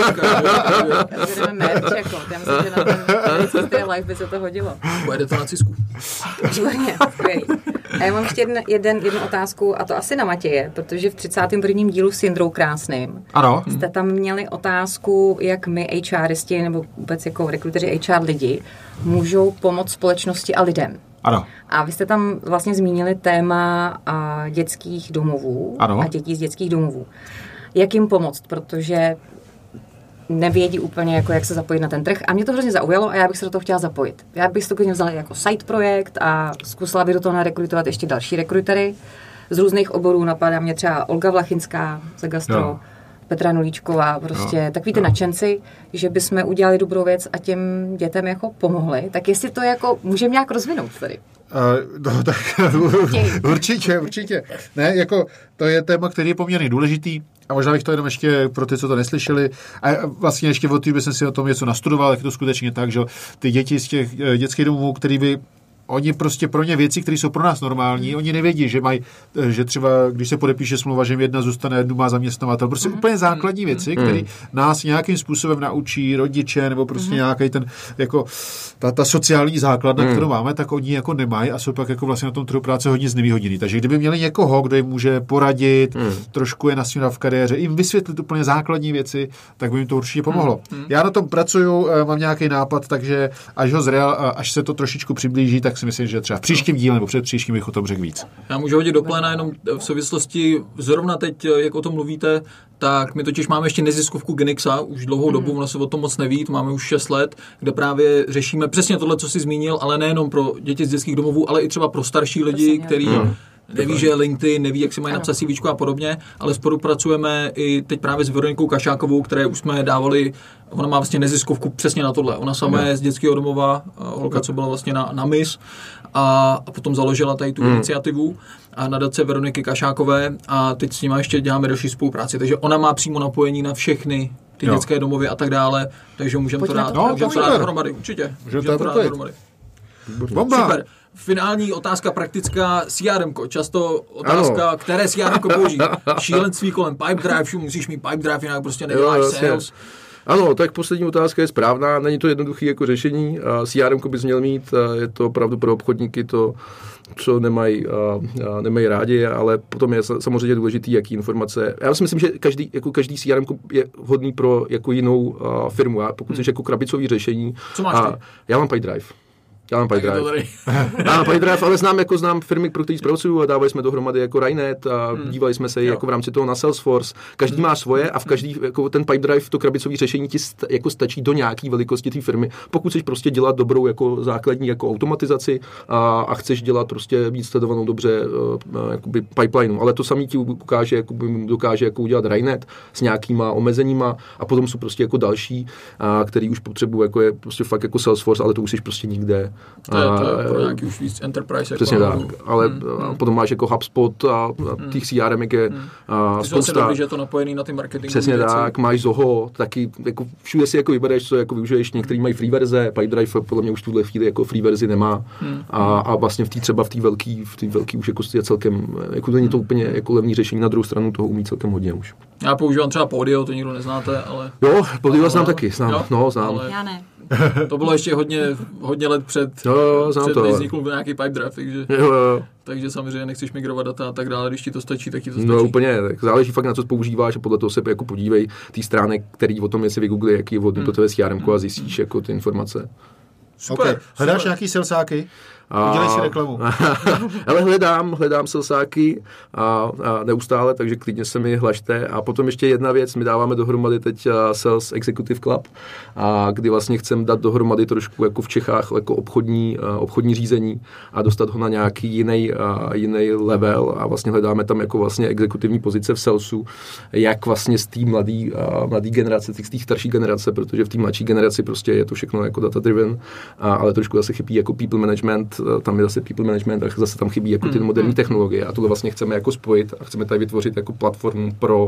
Budeme merch, jako. Já myslím, že na ten live by se to hodilo. Pojede to na Cisku. Výborně, skvělý. A já mám ještě jednu otázku, a to asi na Matěje, protože v 31. dílu s Jindrou Krásným jste tam měli otázku, jak my HRisti, nebo vůbec jako rekruteři HR lidi, můžou pomoct společnosti a lidem. Ano. A vy jste tam vlastně zmínili téma dětských domovů a dětí z dětských domovů. Jak jim pomoct, protože nevědí úplně, jako jak se zapojit na ten trh. A mě to hrozně zaujalo a já bych se do toho chtěla zapojit. Já bych to klidně vzala jako side projekt a zkusila bych do toho narekrutovat ještě další rekrutery z různých oborů. Napadá mě třeba Olga Vlachinská za gastro, Petra Nulíčková, prostě takový ty nadšenci, že bychom udělali dobrou věc a těm dětem jako pomohli. Tak jestli to jako můžeme nějak rozvinout tady. No tak určitě. Ne, jako to je téma, který je poměrně důležitý a možná bych to jenom ještě pro ty, co to neslyšeli. A vlastně ještě od té jsem si o tom něco nastudoval, jak je to skutečně tak, že ty děti z těch dětských domů, který by Oni prostě pro ně věci, které jsou pro nás normální, oni nevědí, že třeba, když se podepíše smlouva, že jedna zůstane, jednu má zaměstnavatel. Prostě úplně základní věci, které nás nějakým způsobem naučí rodiče, nebo prostě nějaký ten, jako ta sociální základna, kterou máme, tak oni jako nemají a jsou pak jako vlastně na tom trhu práce hodně znevýhodněný. Takže kdyby měli někoho, kdo jim může poradit, trošku je nasměrovat v kariéře, jim vysvětlit úplně základní věci, tak by jim to určitě pomohlo. Já na tom pracuju, mám nějaký nápad, takže až se to trošičku přiblíží, tak si myslím, že třeba v příštím díle nebo před příštím bych o tom řekl víc. Já můžu hodit do pléna jenom v souvislosti zrovna teď, jak o tom mluvíte, tak my totiž máme ještě neziskovku Genixa už dlouhou dobu, ono se o tom moc neví, to máme už 6 let, kde právě řešíme přesně tohle, co jsi zmínil, ale nejenom pro děti z dětských domovů, ale i třeba pro starší lidi, kteří neví, že je LinkedIn, neví, jak si mají napsat CVčko a podobně, ale spolupracujeme i teď právě s Veronikou Kašákovou, které už jsme dávali, ona má vlastně neziskovku přesně na tohle. Ona sama je z dětského domova, holka, co byla vlastně na MIS a potom založila tady tu iniciativu a nadace Veroniky Kašákové a teď s nima ještě děláme další spolupráci. Takže ona má přímo napojení na všechny ty dětské domovy a tak dále, takže můžeme to dát dohromady, určitě. Můžeme to dát dohromady. Super. Finální otázka praktická, CRMko. Často otázka, které CRMko použít. Šílenství kolem Pipedrive, musíš mít Pipedrive, jinak prostě neděláš sales. Ano, tak poslední otázka je správná, není to jednoduché jako řešení. CRMko bys měl mít, je to opravdu pro obchodníky to, co nemají rádi, ale potom je samozřejmě důležitý, jaký informace. Já si myslím, že každý CRM je vhodný pro jako jinou firmu. A pokud jsi jako krabicový řešení. Co máš ty? Já mám Pipedrive. Já mám Pipedrive, ale znám firmy, pro které zpracuju a dávali jsme dohromady jako Rainet a dívali jsme se jako v rámci toho na Salesforce. Každý má svoje a v každý jako ten Pipedrive, to krabicové řešení ti jako stačí do nějaké velikosti té firmy. Pokud chceš prostě dělat dobrou jako základní jako automatizaci a chceš dělat prostě víc sledovanou dobře jakoby pipeline, ale to samý ti dokáže jako udělat Rainet s nějakýma omezeníma a potom jsou prostě jako další, který už potřebují jako je prostě fakt jako Salesforce, ale to už jsi prostě nikde. To je pro nějaký už víc enterprise. Přesně tak, ale potom máš jako HubSpot a těch CRM je spousta. Že je to napojený na ty marketingové přesně věci. Tak, máš Zoho, taky jako všude si jako vybereš, co jako využiješ, některý mají free verze, Pipedrive podle mě už v tuhle chvíli jako free verzi nemá a vlastně v té velký už jako je celkem, jako není to úplně jako levný řešení, na druhou stranu toho umí celkem hodně už. Já používám třeba Podio, to nikdo neznáte, ale... Jo, Podio znám taky, znám. Ale... Já ne. To bylo ještě hodně let před než vznikl nějaký Pipedrive, takže samozřejmě nechceš migrovat data a tak dále, když ti to stačí, tak ti to stačí. No úplně, tak záleží fakt na co používáš a podle toho se jako podívej ty stránek, který o tom, jestli vygooglí, jaký je vhodný pro tvé CRM a zjistíš jako ty informace. Super. Okay. Hledáš nějaký salesáky? Udělej si reklamu. Ale hledám salesáky a neustále, takže klidně se mi hlašte. A potom ještě jedna věc, my dáváme dohromady teď Sales Executive Club, a kdy vlastně chceme dát dohromady trošku jako v Čechách jako obchodní řízení a dostat ho na nějaký jiný level a vlastně hledáme tam jako vlastně exekutivní pozice v salesu, jak vlastně z té mladé generace, z té starší generace, protože v té mladší generaci prostě je to všechno jako data driven, ale trošku zase chybí jako people management, tam je zase people management a zase tam chybí jako ty moderní technologie a tohle vlastně chceme jako spojit a chceme tady vytvořit jako platformu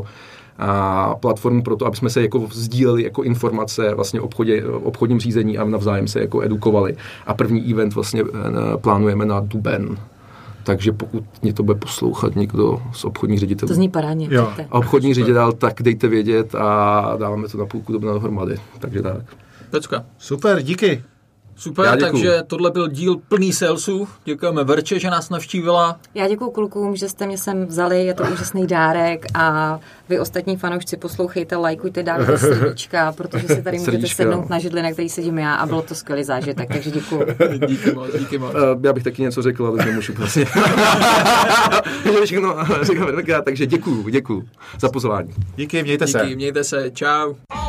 pro to, aby jsme se jako sdíleli jako informace vlastně obchodním řízení a navzájem se jako edukovali. A první event vlastně plánujeme na duben. Takže pokud mě to bude poslouchat někdo z obchodních ředitelů. To zní parádně. A obchodní ředitel, tak dejte vědět a dáváme to na půlku doby dohromady. Takže tak. Pecka. Super, díky. Super, takže tohle byl díl plný salesů. Děkujeme Verče, že nás navštívila. Já děkuju klukům, že jste mě sem vzali, je to úžasný dárek a vy ostatní fanoušci poslouchejte, lajkujte, dávajte srdíčka, protože si tady můžete sednout na židli, na který sedím já a bylo to skvělý zážitek, takže děkuju. Díky moc. Já bych taky něco řekl, ale nemůžu vlastně. Takže děkuju za pozvání. Díky, mějte se. Díky, mějte se, čau.